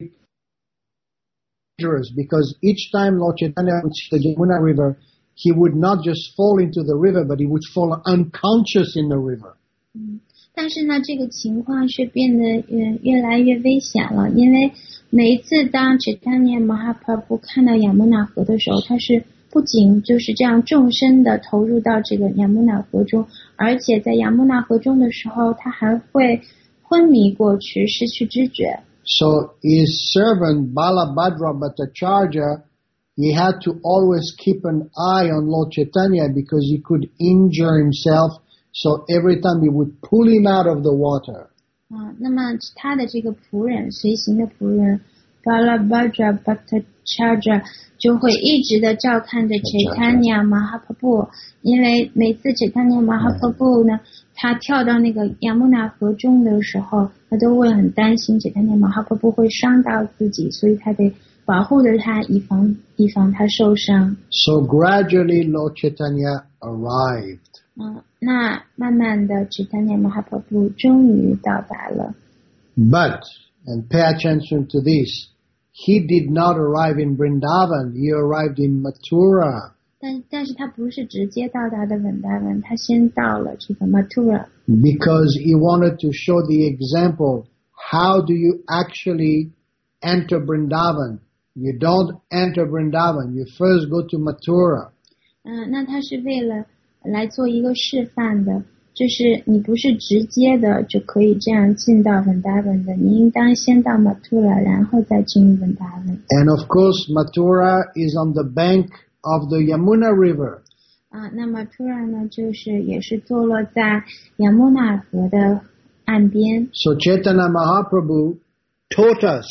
dangerous, because each time Lord Chaitanya would see the Yamuna River, he would not just fall into the river, but he would fall unconscious in the river. 嗯，但是呢，这个情况却变得越越来越危险了，因为每一次当 Chaitanya Mahaprabhu 看到雅穆纳河的时候，他是不仅就是这样纵身的投入到这个雅穆纳河中，而且在雅穆纳河中的时候，他还会昏迷过去，失去知觉。 So his servant Balabhadra Bhattacharya, he had to always keep an eye on Lord Chaitanya, because he could injure himself. So every time he would pull him out of the water. 啊，那么他的这个仆人，随行的仆人 Balabhadra Bhattacharya 就会一直的照看着 Chaitanya Mahaprabhu， 因为每次 Chaitanya Mahaprabhu 呢，他跳到那个雅穆纳河中的时候，他都会很担心 Chaitanya Mahaprabhu 会伤到自己，所以他得保护着他，以防以防他受伤。 So gradually Lord Chaitanya arrived. 嗯，那慢慢的 Chaitanya Mahaprabhu 终于到达了。 But, and pay attention to this, he did not arrive in Vrindavan, he arrived in Mathura. 但但是他不是直接到达的稳达文，他先到了这个 Mathura。 Because he wanted to show the example, how do you actually enter Vrindavan? You don't enter Vrindavan, you first go to Mathura. 嗯，那他是为了来做一个示范的，就是你不是直接的就可以这样进到稳达文的，你应当先到 Mathura， 然后再进入稳达文。 And of course Mathura is on the bank of the Yamuna River. 啊，那 Mathura 呢，就是也是坐落在雅穆纳河的岸边。 So Chaitanya Mahaprabhu taught us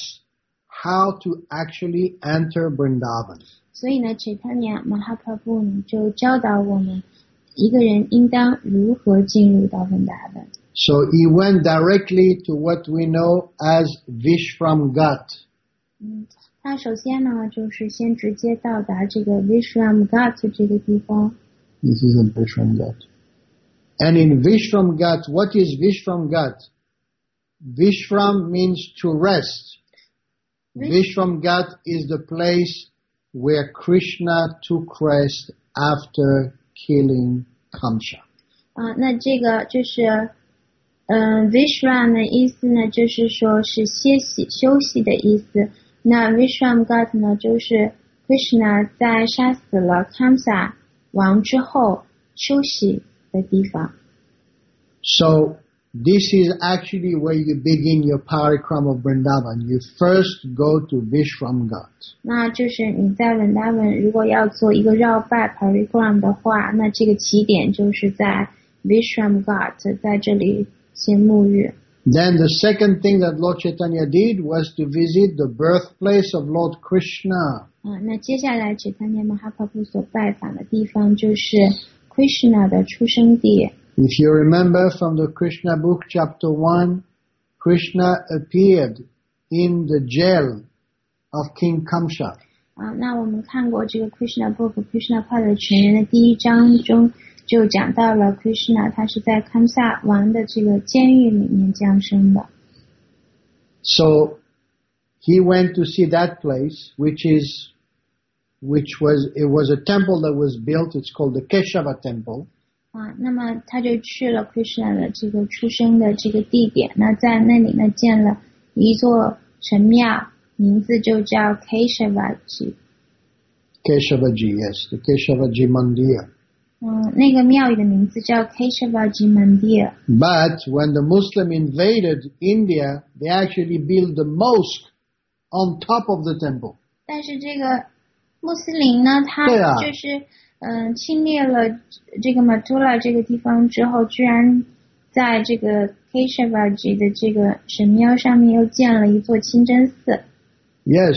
how to actually enter Vrindavan. 所以呢 Chaitanya Mahaprabhu 呢就教导我们一个人应当如何进入到文达文。 So he went directly to what we know as Vishramgat. 嗯，他首先呢，就是先直接到达这个 Vishramgat 这个地方。 This isn't Vishramgat. And in Vishramgat, what is Vishramgat? Vishram means to rest. Vishramgat is the place where Krishna took rest after killing Kamsa. 啊，那这个就是，嗯、呃、，Vishram 的意思呢，就是说是歇息、休息的意思。那 Vishramgat 呢，就是 Krishna 在杀死了 Kamsa 王之后休息的地方。 So this is actually where you begin your parikram of Vrindavan. You first go to Vishramgat. 那就是你在文达文如果要做一个绕拜 parikram 的话，那这个起点就是在 Vishramgat， 在这里先沐浴。 Then the second thing that Lord Chaitanya did was to visit the birthplace of Lord Krishna. 啊，那接下来 Chaitanya Mahaprabhu 所拜访的地方就是 Krishna 的出生地。 If you remember from the Krishna book, chapter one, Krishna appeared in the jail of King Kamsa. 啊，那我们看过这个 Krishna book Krishna 快乐全人的第一章中就讲到了 Krishna 他是在 Kamsa 王的这个监狱里面降生的。 So he went to see that place, which is, which was, it was a temple that was built. It's called the Keshava temple. 啊，那么他就去了 Krishna 的这个出生的这个地点，那在那里呢建了一座神庙，名字就叫 Keshavaji。 Keshavaji, yes, the Keshavaji Mandir. 嗯，那个庙宇的名字叫 Keshavaji Mandir。 But when the Muslim invaded India, they actually built the mosque on top of the temple. 但是这个穆斯林呢，他对啊就是嗯、呃、侵略了这个 Mathura 这个地方之后，居然在这个 Keshavaji 的这个神庙上面又建了一座清真寺。 Yes.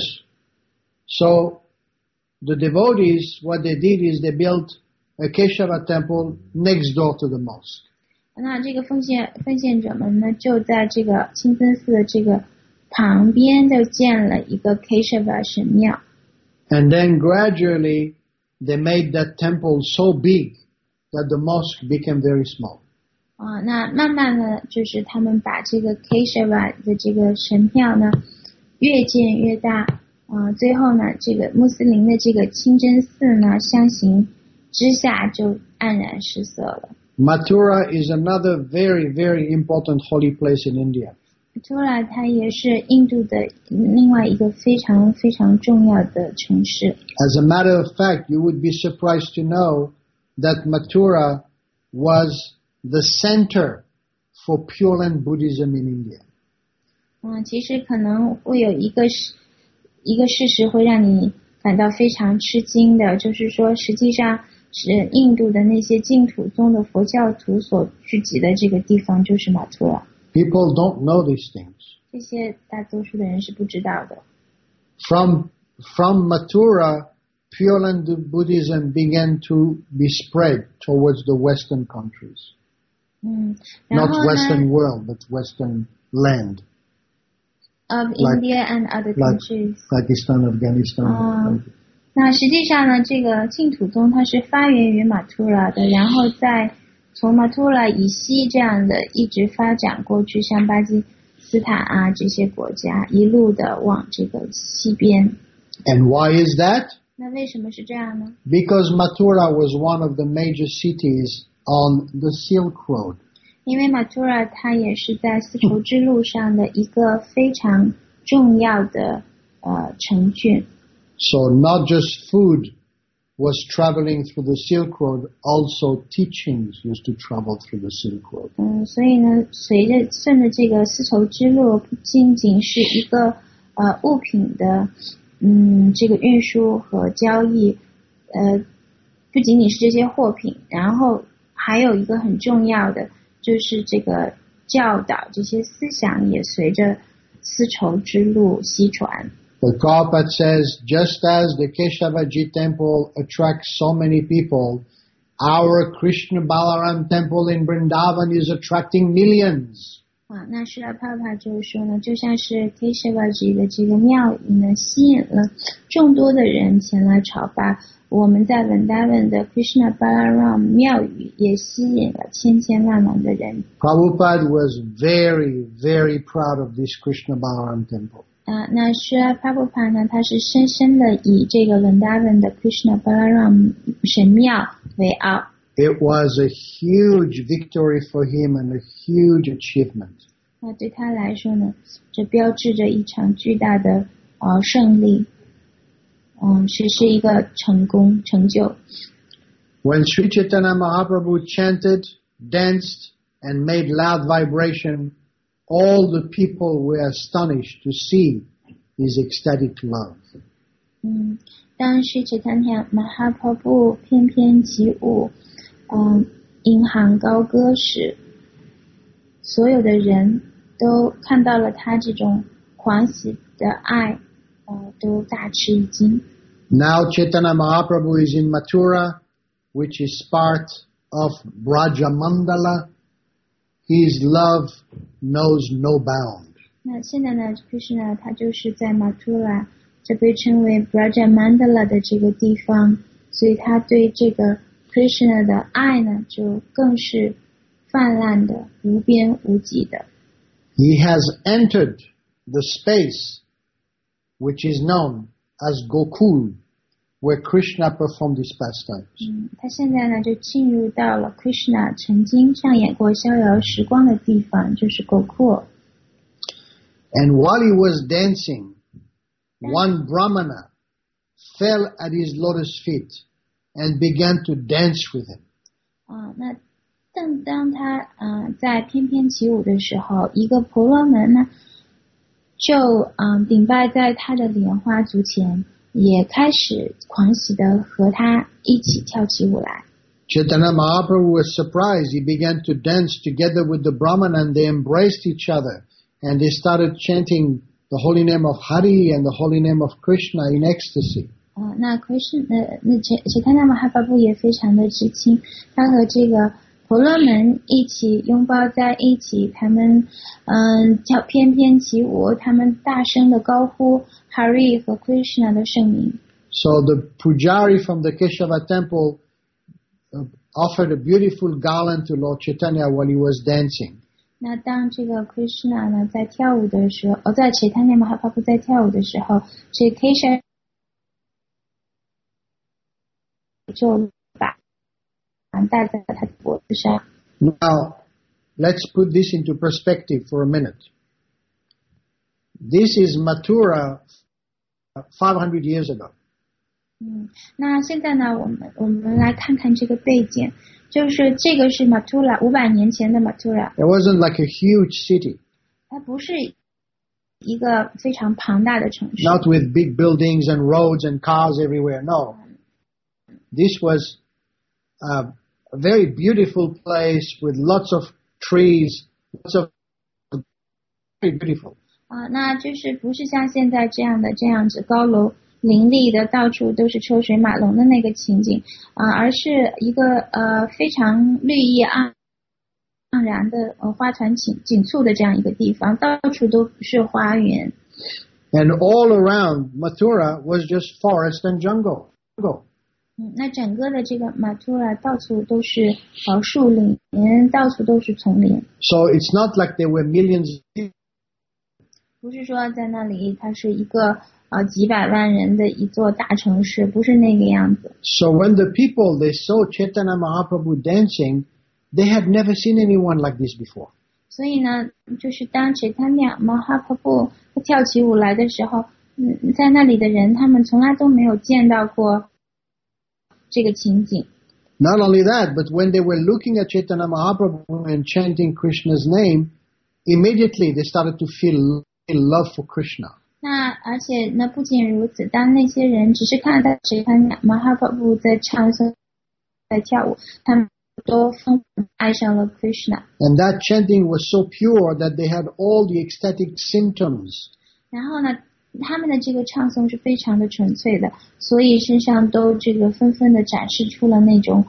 So the devotees, what they did is they built a Keshava temple next door to the mosque. 那这个奉献奉献者们呢，就在这个清真寺的这个旁边就建了一个 Keshava 神庙。 And then gradually they made that temple so big that the mosque became very small. 啊，那慢慢的就是他们把这个 Keshava 的这个神庙呢越建越大，啊，最后呢这个穆斯林的这个清真寺呢相形之下就黯然失色了。 Mathura is another very, very important holy place in India. Mathura 它也是印度的另外一个非常非常重要的城市。 As a matter of fact, you would be surprised to know that Mathura was the center for Pure Land Buddhism in India. 嗯，其实可能会有一个事一个事实会让你感到非常吃惊的，就是说实际上是印度的那些净土宗的佛教徒所聚集的这个地方就是马图拉。 People don't know these things. 这些大多数的人是不知道的。 From, from Mathura, Pure Land Buddhism began to be spread towards the Western countries. 嗯，然 Not 后呢 Western world, but Western land. of like- India and other like- countries。 Pakistan, Afghanistan. Um, 那实际上呢，这个净土宗它是发源于马图拉的，然后在从马图拉以西这样的一直发展过去，像巴基斯坦啊这些国家，一路的往这个西边。 And why is that? 那为什么是这样呢？ Because Mathura was one of the major cities on the Silk Road. 因为马图拉它也是在丝绸之路上的一个非常重要的呃城郡。 So not just food was traveling through the Silk Road, also teachings used to travel through the Silk Road. 嗯，所以呢，随着顺着这个丝绸之路，不仅仅是一个呃物品的嗯这个运输和交易，呃，不仅仅是这些货品，然后还有一个很重要的就是这个教导，这些思想也随着丝绸之路西传。 But Prabhupada says, just as the Keshavaji temple attracts so many people, our Krishna Balaram temple in Vrindavan is attracting millions. 啊，那是拉帕帕就是说呢，就像是 Kesavaji 的这个庙宇呢，吸引了众多的人前来朝拜。我们在 Vrindavan 的 Krishna Balaram 庙宇也吸引了千千万万的人。 Prabhupada was very, very proud of this Krishna Balaram temple. 啊，那是拉帕帕呢，他是深深的以这个 Vrindavan 的 Krishna Balaram 神庙为傲。 It was a huge victory for him and a huge achievement. 那对他来说呢，这标志着一场巨大的呃胜利，嗯，是是一个成功成就。 When Sri Chaitanya Mahaprabhu chanted, danced, and made loud vibration, all the people were astonished to see his ecstatic love. 嗯，当时 Chaitanya Mahaprabhu 翩翩起舞，嗯，音喊高歌时，所有的人都看到了他这种狂喜的爱，呃，都大吃一惊。 Now Chaitanya Mahaprabhu is in Mathura, which is part of Brajamandala. His love knows no bound. 那现在呢 ，Krishna 他就是在 Mathura， 这被称为 Brajamandala 的这个地方，所以他对这个 Krishna 的爱呢，就更是泛滥的、无边无际的。 He has entered the space which is known as Gokul, where Krishna performed his pastimes. 嗯，他现在呢就进入到了 Krishna 曾经上演过逍遥时光的地方，就是 Gokul。 And while he was dancing, one Brahmana fell at his lotus feet and began to dance with him. 啊，那正当他嗯、呃、在翩翩起舞的时候，一个婆罗门呢就嗯顶拜在他的莲花足前，也开始狂喜的和他一起跳起舞来。 Chaitanya Mahaprabhu was surprised. He began to dance together with the Brahmana and they embraced each other and they started chanting the holy name of Hari and the holy name of Krishna in ecstasy. 呃，那 Krishna 呃那Chaitanya Mahaprabhu也非常的知青，他和这个婆罗门一起拥抱在一起，他们嗯跳翩翩起舞，他们大声的高呼 Hari 和 Krishna 的圣名。 So the pujari from the Keshava temple uh, offered a beautiful garland to Lord Chaitanya while he was dancing. 那当这个 Krishna 呢在跳舞的时候，哦，在 Chaitanya Mahaprabhu 在跳舞的时候，这 Kesha 就把戴在他的脖子上。 Now, let's put this into perspective for a minute. This is Mathura five hundred years ago. 嗯，那现在呢，我们我们来看看这个背景，就是这个是 Mathura 五百年前的 Mathura。 It wasn't like a huge city. 它不是一个非常庞大的城市。 Not with big buildings and roads and cars everywhere. No. This was uh, a very beautiful place with lots of trees, lots of very beautiful. 啊，那就是不是像现在这样的这样子高楼林立的，到处都是车水马龙的那个情景啊，而是一个呃非常绿意盎盎然的呃花团锦锦簇的这样一个地方，到处都是花园。 And all around Mathura was just forest and jungle. jungle. 嗯，那整个的这个马图拉到处都是呃树林，到处都是丛林。 So it's not like there were millions. 不是说在那里它是一个呃几百万人的一座大城市，不是那个样子。 So when the people they saw Chaitanya Mahaprabhu dancing, they had never seen anyone like this before. 所以呢，就是当 Chaitanya Mahaprabhu 他跳起舞来的时候，嗯，在那里的人他们从来都没有见到过这个情景。 Not only that, but when they were looking at Chaitanya Mahaprabhu and chanting Krishna's name, immediately they started to feel love for Krishna. 那而且呢，不仅如此，当那些人只是看到 Chaitanya Mahaprabhu 在唱诵、在跳舞，他们都疯狂爱上了 Krishna。 And that chanting was so pure that they had all the ecstatic symptoms. 然后呢，他们的这个唱诵是非常的纯粹的，所以身上都这个纷纷的展示出了那种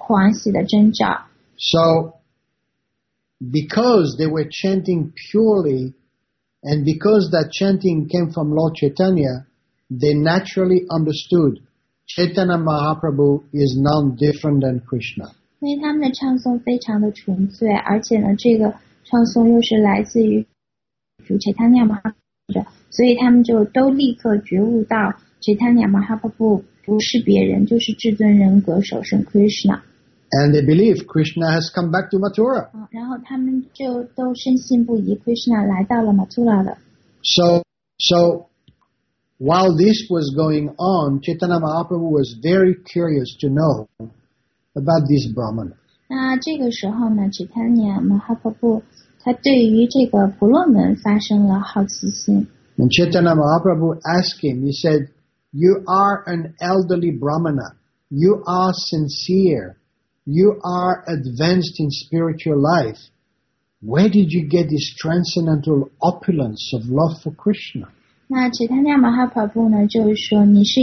狂喜的征兆。 So, because they were chanting purely, and because that chanting came from Lord Chaitanya, they naturally understood Chaitanya Mahaprabhu is none different than Krishna. 因为他们的唱诵非常的纯粹，而且呢，这个唱诵又是来自于主 Chaitanya Mahaprabhu， 所以他们就都立刻觉悟到 Chaitanya Mahaprabhu 不是别人，就是至尊人格首圣 Krishna。 And they believe Krishna has come back to Mathura. 然后他们就都深信不疑 Krishna 来到了 Mathura 了。 So, so while this was going on, Chaitanya Mahaprabhu was very curious to know about this Brahmana. 那这个时候呢 Chaitanya Mahaprabhu 他对于这个婆罗门发生了好奇心。 And Chaitanya Mahaprabhu asked him, he said, "You are an elderly Brahmana. You are sincere. You are advanced in spiritual life. Where did you get this transcendental opulence of love for Krishna?" 那 Chaitanya Mahaprabhu 呢就是说，你是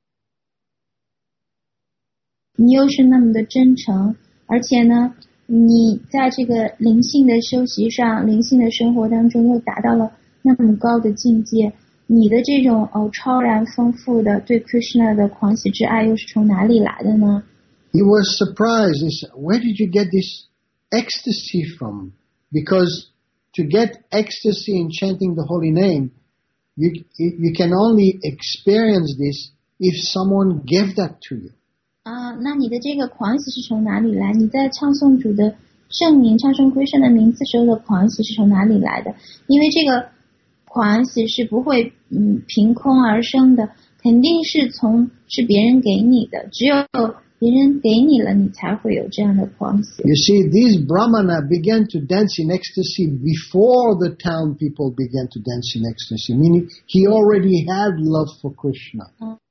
你又是那么的真诚，而且呢你在这个灵性的修习上，灵性的生活当中又达到了那么高的境界，你的这种哦超然丰富的对 Krishna 的狂喜之爱又是从哪里来的呢？ He was surprised. He said, "Where did you get this ecstasy from?" Because to get ecstasy in chanting the holy name, you, you can only experience this if someone gave that to you. 啊，那你的这个狂喜是从哪里来？你在唱诵主的圣名，唱诵 Krishna 的名字时候的狂喜是从哪里来的？因为这个狂喜是不会嗯凭空而生的，肯定是从是别人给你的，只有别人给你了，你才会有这样的狂喜。 You see, these Brahmana began to dance in ecstasy before the town people began to dance in ecstasy, meaning he already had love for Krishna.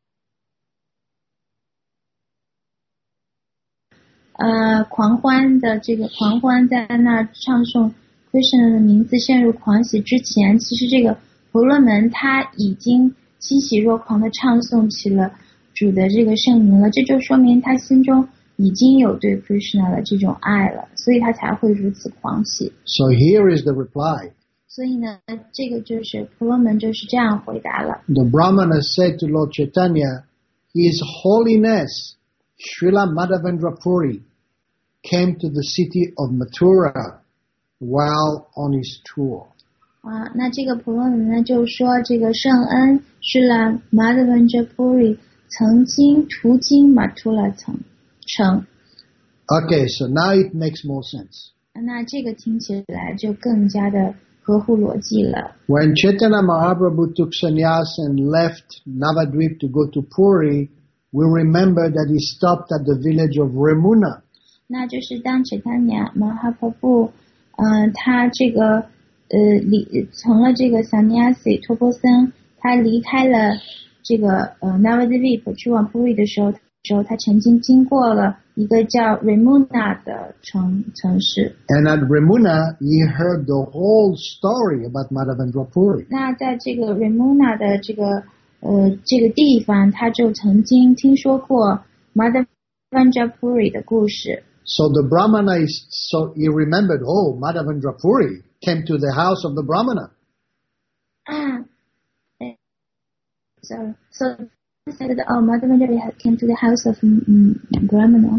呃，狂欢的这个狂欢在那儿唱诵 Krishna 的名字陷入狂喜之前，其实这个婆罗门他已经欣喜若狂的唱诵起了主的这个圣名了，这就说明他心中已经有对 Krishna 的这种爱了，所以他才会如此狂喜。 So here is the reply. 所以呢，这个就是婆罗门就是这样回答了。 The Brahmana said to Lord Chaitanya, "His Holiness Srila Madhavendra Puri came to the city of Mathura while on his tour." 啊，那这个婆罗门呢，就说这个圣恩是了 Madhavendra Puri 曾经途经马图拉城城。 Okay, so now it makes more sense. 那这个听起来就更加的合乎逻辑了。 When Chaitanya Mahaprabhu took sannyas and left Navadvip to go to Puri, we remember that he stopped at the village of Remuna. 那就是当 Chaitanya Mahaprabhu 嗯、呃，他这个呃离从了这个 Sannyasi 托钵僧，他离开了这个呃 Navadvip 去往 Puri 的时候，时候他曾经经过了一个叫 Remuna 的城城市。 And at Remuna, he heard the whole story about Madhavendra Puri. 那在这个 Remuna 的这个呃这个地方，他就曾经听说过 Madhavendra Puri 的故事。 So the Brahmana is, so he remembered, oh, Madhavendra Puri came to the house of the Brahmana. 啊，对 ，sorry, so he said, oh, Madhavendra came to the house of um, Brahmana.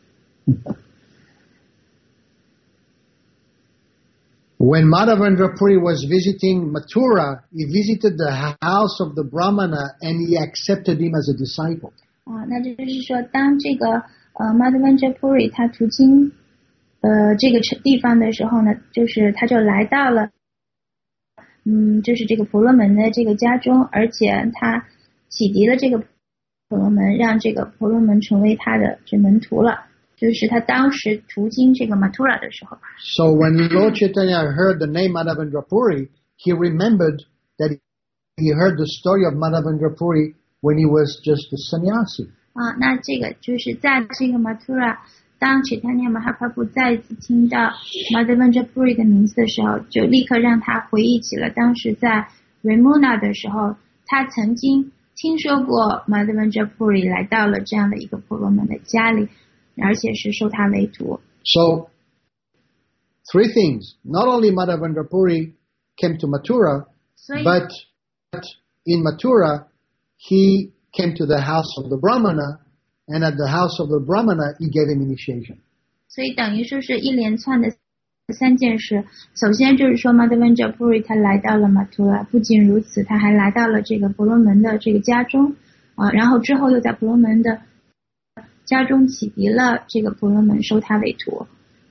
When Madhavendra Puri was visiting Mathura, he visited the house of the Brahmana and he accepted him as a disciple. 啊，那就是说，当这个呃 Madhavendra Puri 他途经呃这个地方的时候呢，就是他就来到了，嗯，就是这个婆罗门的这个家中，而且他启迪了这个婆罗门，让这个婆罗门成为他的这门徒了。就是他当时途经这个 Mathura 的时候。 So when Lord Chaitanya heard the name Madhavendra Puri, he remembered that he heard the story of Madhavendra Puri when he was just a sannyasi. 啊，那这个就是在这个 Mathura， 当 Chaitanya Mahaprabhu 再一次听到 Madhavendra Puri 的名字的时候，就立刻让他回忆起了当时在 Remuna 的时候，他曾经听说过 Madhavendra Puri 来到了这样的一个婆罗门的家里。 而且是收他为徒。 So, three things. Not only Madhavendra Puri came to Mathura, but in Mathura, he came to the house of the Brahmana, and at the house of the Brahmana, he gave him initiation. 所以等于说是一连串的三件事。首先就是说 Madhavendra Puri 他来到了 Mathura， 不仅如此，他还来到了这个婆罗门的这个家中啊，然后之后又在婆罗门的家中启迪了这个婆罗门，收他为徒。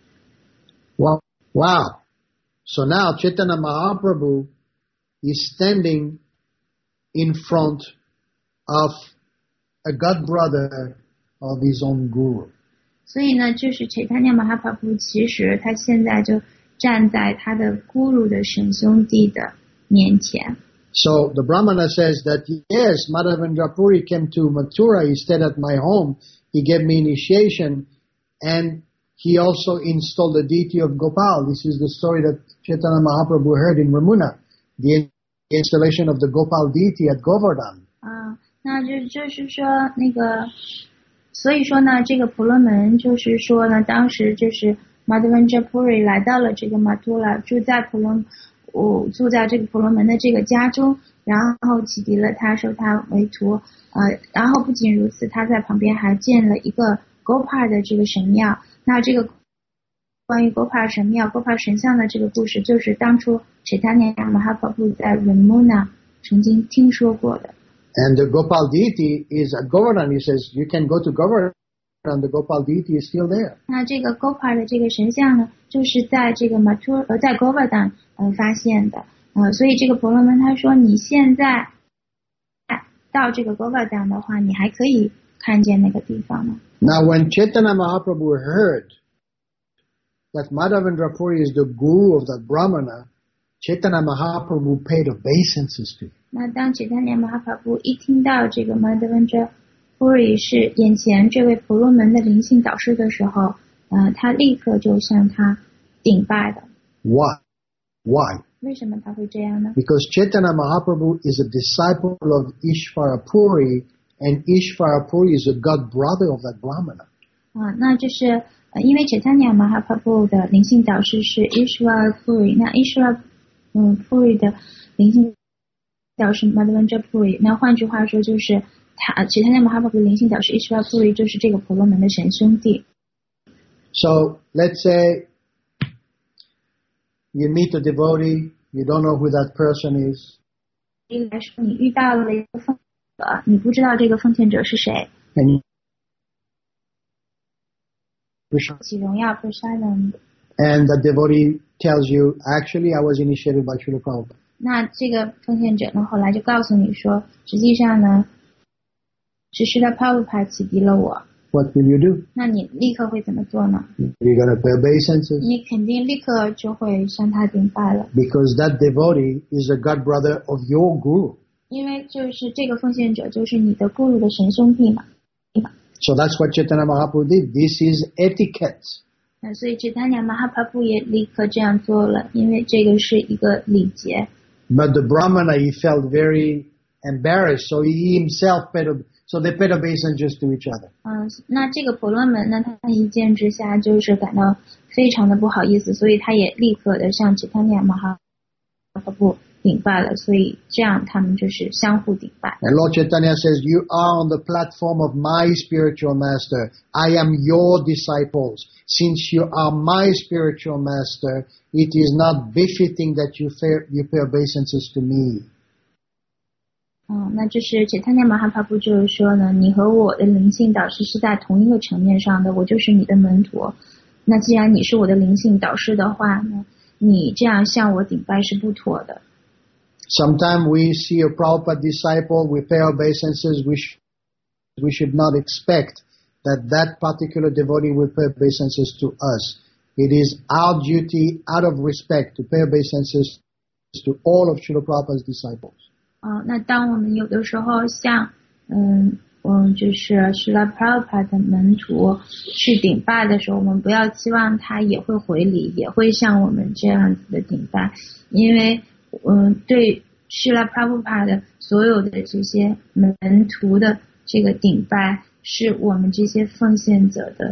Wow. Wow. So now Chaitanya Mahaprabhu is standing in front of a godbrother of his own guru. 所以呢，就是 Chaitanya Mahaprabhu 其实他现在就站在他的 guru 的神兄弟的面前。 So the Brahmana says that, yes, Madhavendra Puri came to Mathura, he stayed at my home, he gave me initiation, and he also installed the deity of Gopal. This is the story that Chaitanya Mahaprabhu heard in Ramuna, the installation of the Gopal deity at Govardhan. 啊，那就就是说那个，所以说呢，这个婆罗门就是说呢，当时就是 Madhavendra Puri 来到了这个马图拉，住在婆罗，我住在这个婆罗门的这个家中，然后启迪了他，收他为徒。呃，然后不仅如此，他在旁边还建了一个 Gopal 的这个神庙。那这个关于 Gopal 神庙 Gopal 神像的这个故事，就是当初 Chaitanya Mahaprabhu 在 Ramuna 曾经听说过的。 And the Gopal deity is at Govardhan. He says, you can go to Govardhan, and the Gopal deity is still there. 那这个 Gopal 的这个神像呢，就是在这个 Mathura 呃在 Govardhan 呃发现的。呃，所以这个婆罗门他说，你现在到这个 Govardhan 的话，你还可以看见那个地方呢。 Now, when Chaitanya Mahaprabhu heard that Madhavendra Puri is the guru of that Brahmana, Chaitanya Mahaprabhu paid obeisances to him. 那当 Chaitanya Mahaprabhu 一听到这个 Madhavendra Puri 是眼前这位婆罗门的灵性导师的时候，呃，他立刻就向他顶拜的。 Why? Why? 为什么他会这样呢？ Because Chaitanya Mahaprabhu is a disciple of Ishvara Puri, and Ishvara Puri is a god brother of that Brahmana. 啊，那就是呃，因为 Chaitanya Mahaprabhu 的灵性导师是 Ishvara Puri， 那 Ishvara 嗯 Puri 的灵性导师 Madhavendra Puri， 那换句话说就是他 Chaitanya Mahaprabhu 灵性导师 Ishvara Puri 就是这个婆罗门的神兄弟。 So let's say you meet a devotee, you don't know who that person is. 举例来说，你遇到了一个奉献者，你不知道这个奉献者是谁。 And 起荣耀 Prasadam。 And the devotee tells you, actually, I was initiated by Srila Prabhupada. 那这个奉献者呢，后来就告诉你说，实际上呢，是释迦帕布帕启迪了我。 What will you do? 那你立刻会怎么做呢？ You're going to pay obeisances. 你肯定立刻就会向他顶拜了。 Because that devotee is a god brother of your guru. 因为就是这个奉献者就是你的 guru 的神兄弟嘛。 So that's what Chaitanya Mahaprabhu did. This is etiquette. 那所以 Chaitanya Mahaprabhu 也立刻这样做了，因为这个是一个礼节。 But the Brahmana, he felt very embarrassed, so he himself paid, so they paid obeisances to each other. 嗯，那这个婆罗门呢，他一见之下就是感到非常的不好意思，所以他也立刻的向 Chaitanya Mahaprabhu 顶拜了，所以这样他们就是相互顶拜。 And Lord Chaitanya says, you are on the platform of my spiritual master. I am your disciples. Since you are my spiritual master, it is not befitting that you pay, you pay obeisances to me. 嗯，那这是 Chaitanya Mahaprabhu 就是说呢，你和我的灵性导师是在同一个层面上的，我就是你的门徒。那既然你是我的灵性导师的话呢，你这样向我顶拜是不妥的。 Sometimes we see a Prabhupada disciple, we pay obeisances, we, sh- we should not expect that that particular devotee will pay obeisances to us. It is our duty, out of respect, to pay obeisances to all of Srila Prabhupada's disciples. 哦，那当我们有的时候像嗯嗯，就是 Srila Prabhupada 的门徒去顶拜的时候，我们不要期望他也会回礼，也会像我们这样子的顶拜，因为嗯，对 Srila Prabhupada 的所有的这些门徒的这个顶拜，是我们这些奉献者的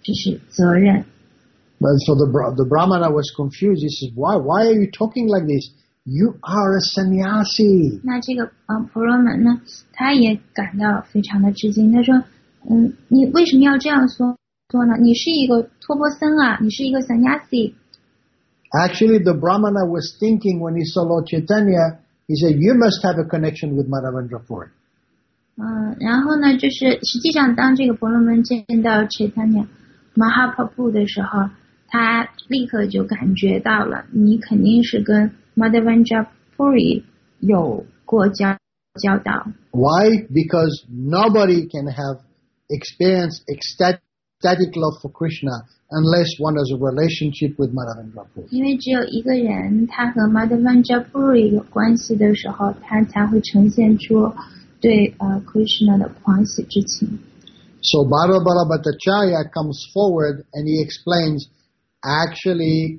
这是责任。 But so the the Brahmana was confused. He says, "Why? Why are you talking like this? You are a sannyasi." 那这个呃婆罗门呢，他也感到非常的吃惊。他说：“嗯，你为什么要这样说说呢？你是一个托钵僧啊，你是一个 sannyasi。” Actually, the Brahmana was thinking when he saw Lord Chaitanya, he said, "You must have a connection with Madhavendra Puri." 嗯，然后呢，就是实际上当这个婆罗门见到 Chaitanya Mahaprabhu 的时候，他立刻就感觉到了，你肯定是跟 Madhavendra Puri 有过交交道。 Why? Because nobody can have experienced ecstatic love for Krishna unless one has a relationship with Madhavendra Puri. 因为只有一个人他和 Madhavendra Puri 有关系的时候，他才会呈现出对呃 Krishna 的狂喜之情。 So Bharabala Bhattacharya comes forward and he explains, actually,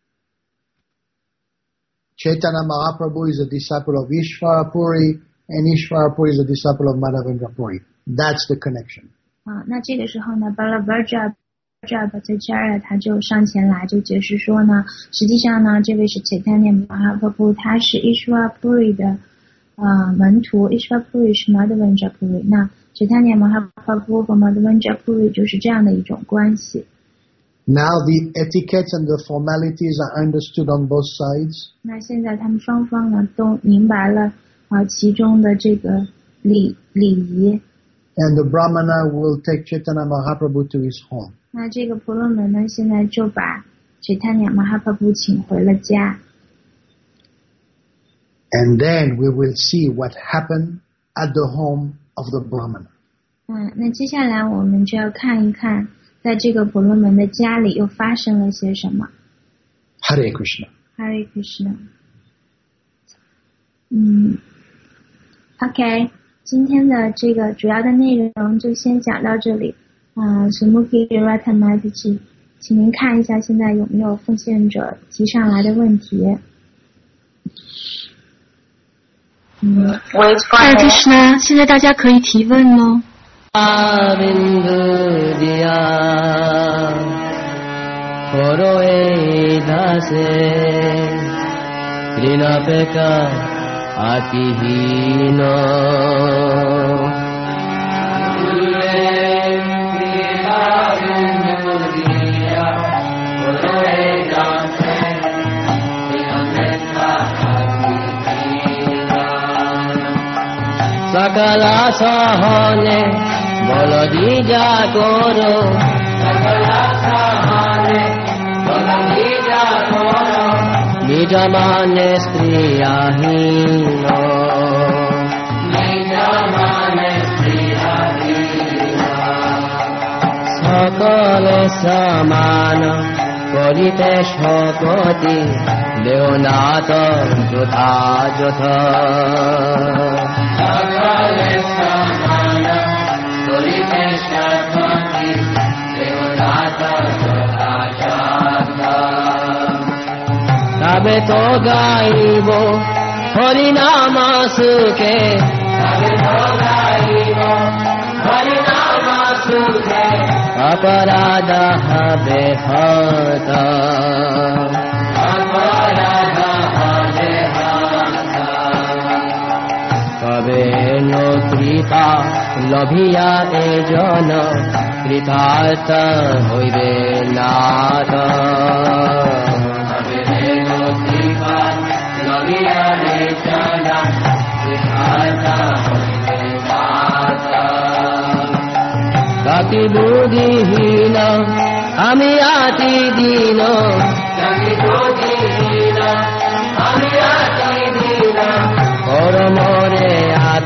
Chaitanya Mahaprabhu is a disciple of Ishvara Puri and Ishvara Puri is a disciple of Madhavendra Puri. That's the connection. 啊，那这个时候呢 Balabhadraja Bhattacharya 他就上前来就解释说呢，实际上呢，这位是 Chaitanya Mahaprabhu， 他是 Ishvara Puri 的呃门徒， Ishvara Puri 是 Madhavendra Puri， 那 Chaitanya Mahaprabhu 和 Madhavendra Puri 就是这样的一种关系。 Now the etiquettes and the formalities are understood on both sides. 那现在他们双方呢都明白了啊其中的这个礼礼仪。 And the Brahmana will take Chaitanya Mahaprabhu to his home. 那这个婆罗门呢，现在就把 Chaitanya Mahaprabhu 请回了家。 And then we will see what happened at the home of the Brahmana. 嗯，那接下来我们就要看一看，在这个婆罗门的家里又发生了些什么。 Hare Krishna. Hare Krishna. 嗯 ，OK， 今天的这个主要的内容就先讲到这里。啊、呃，水木可以 Ratamataji， 请您看一下现在有没有奉献者提上来的问题。嗯 Hare Krishna， 现在大家可以提问喽。 Sakala sahane bolo dija koro Sakala sahane bolo dija koro Nija mane striyahino Nija mane striyahino Sakale samana korite shokoti Leonato jotha jotha Tabe to gaibo Hari nama suke Tabe to gaibo Hari nama suke Aparada habe hata Aparada habe hata Kabe no kripa Lobhiya e jana Kritata hoibe nata Kati budihina ami ati dino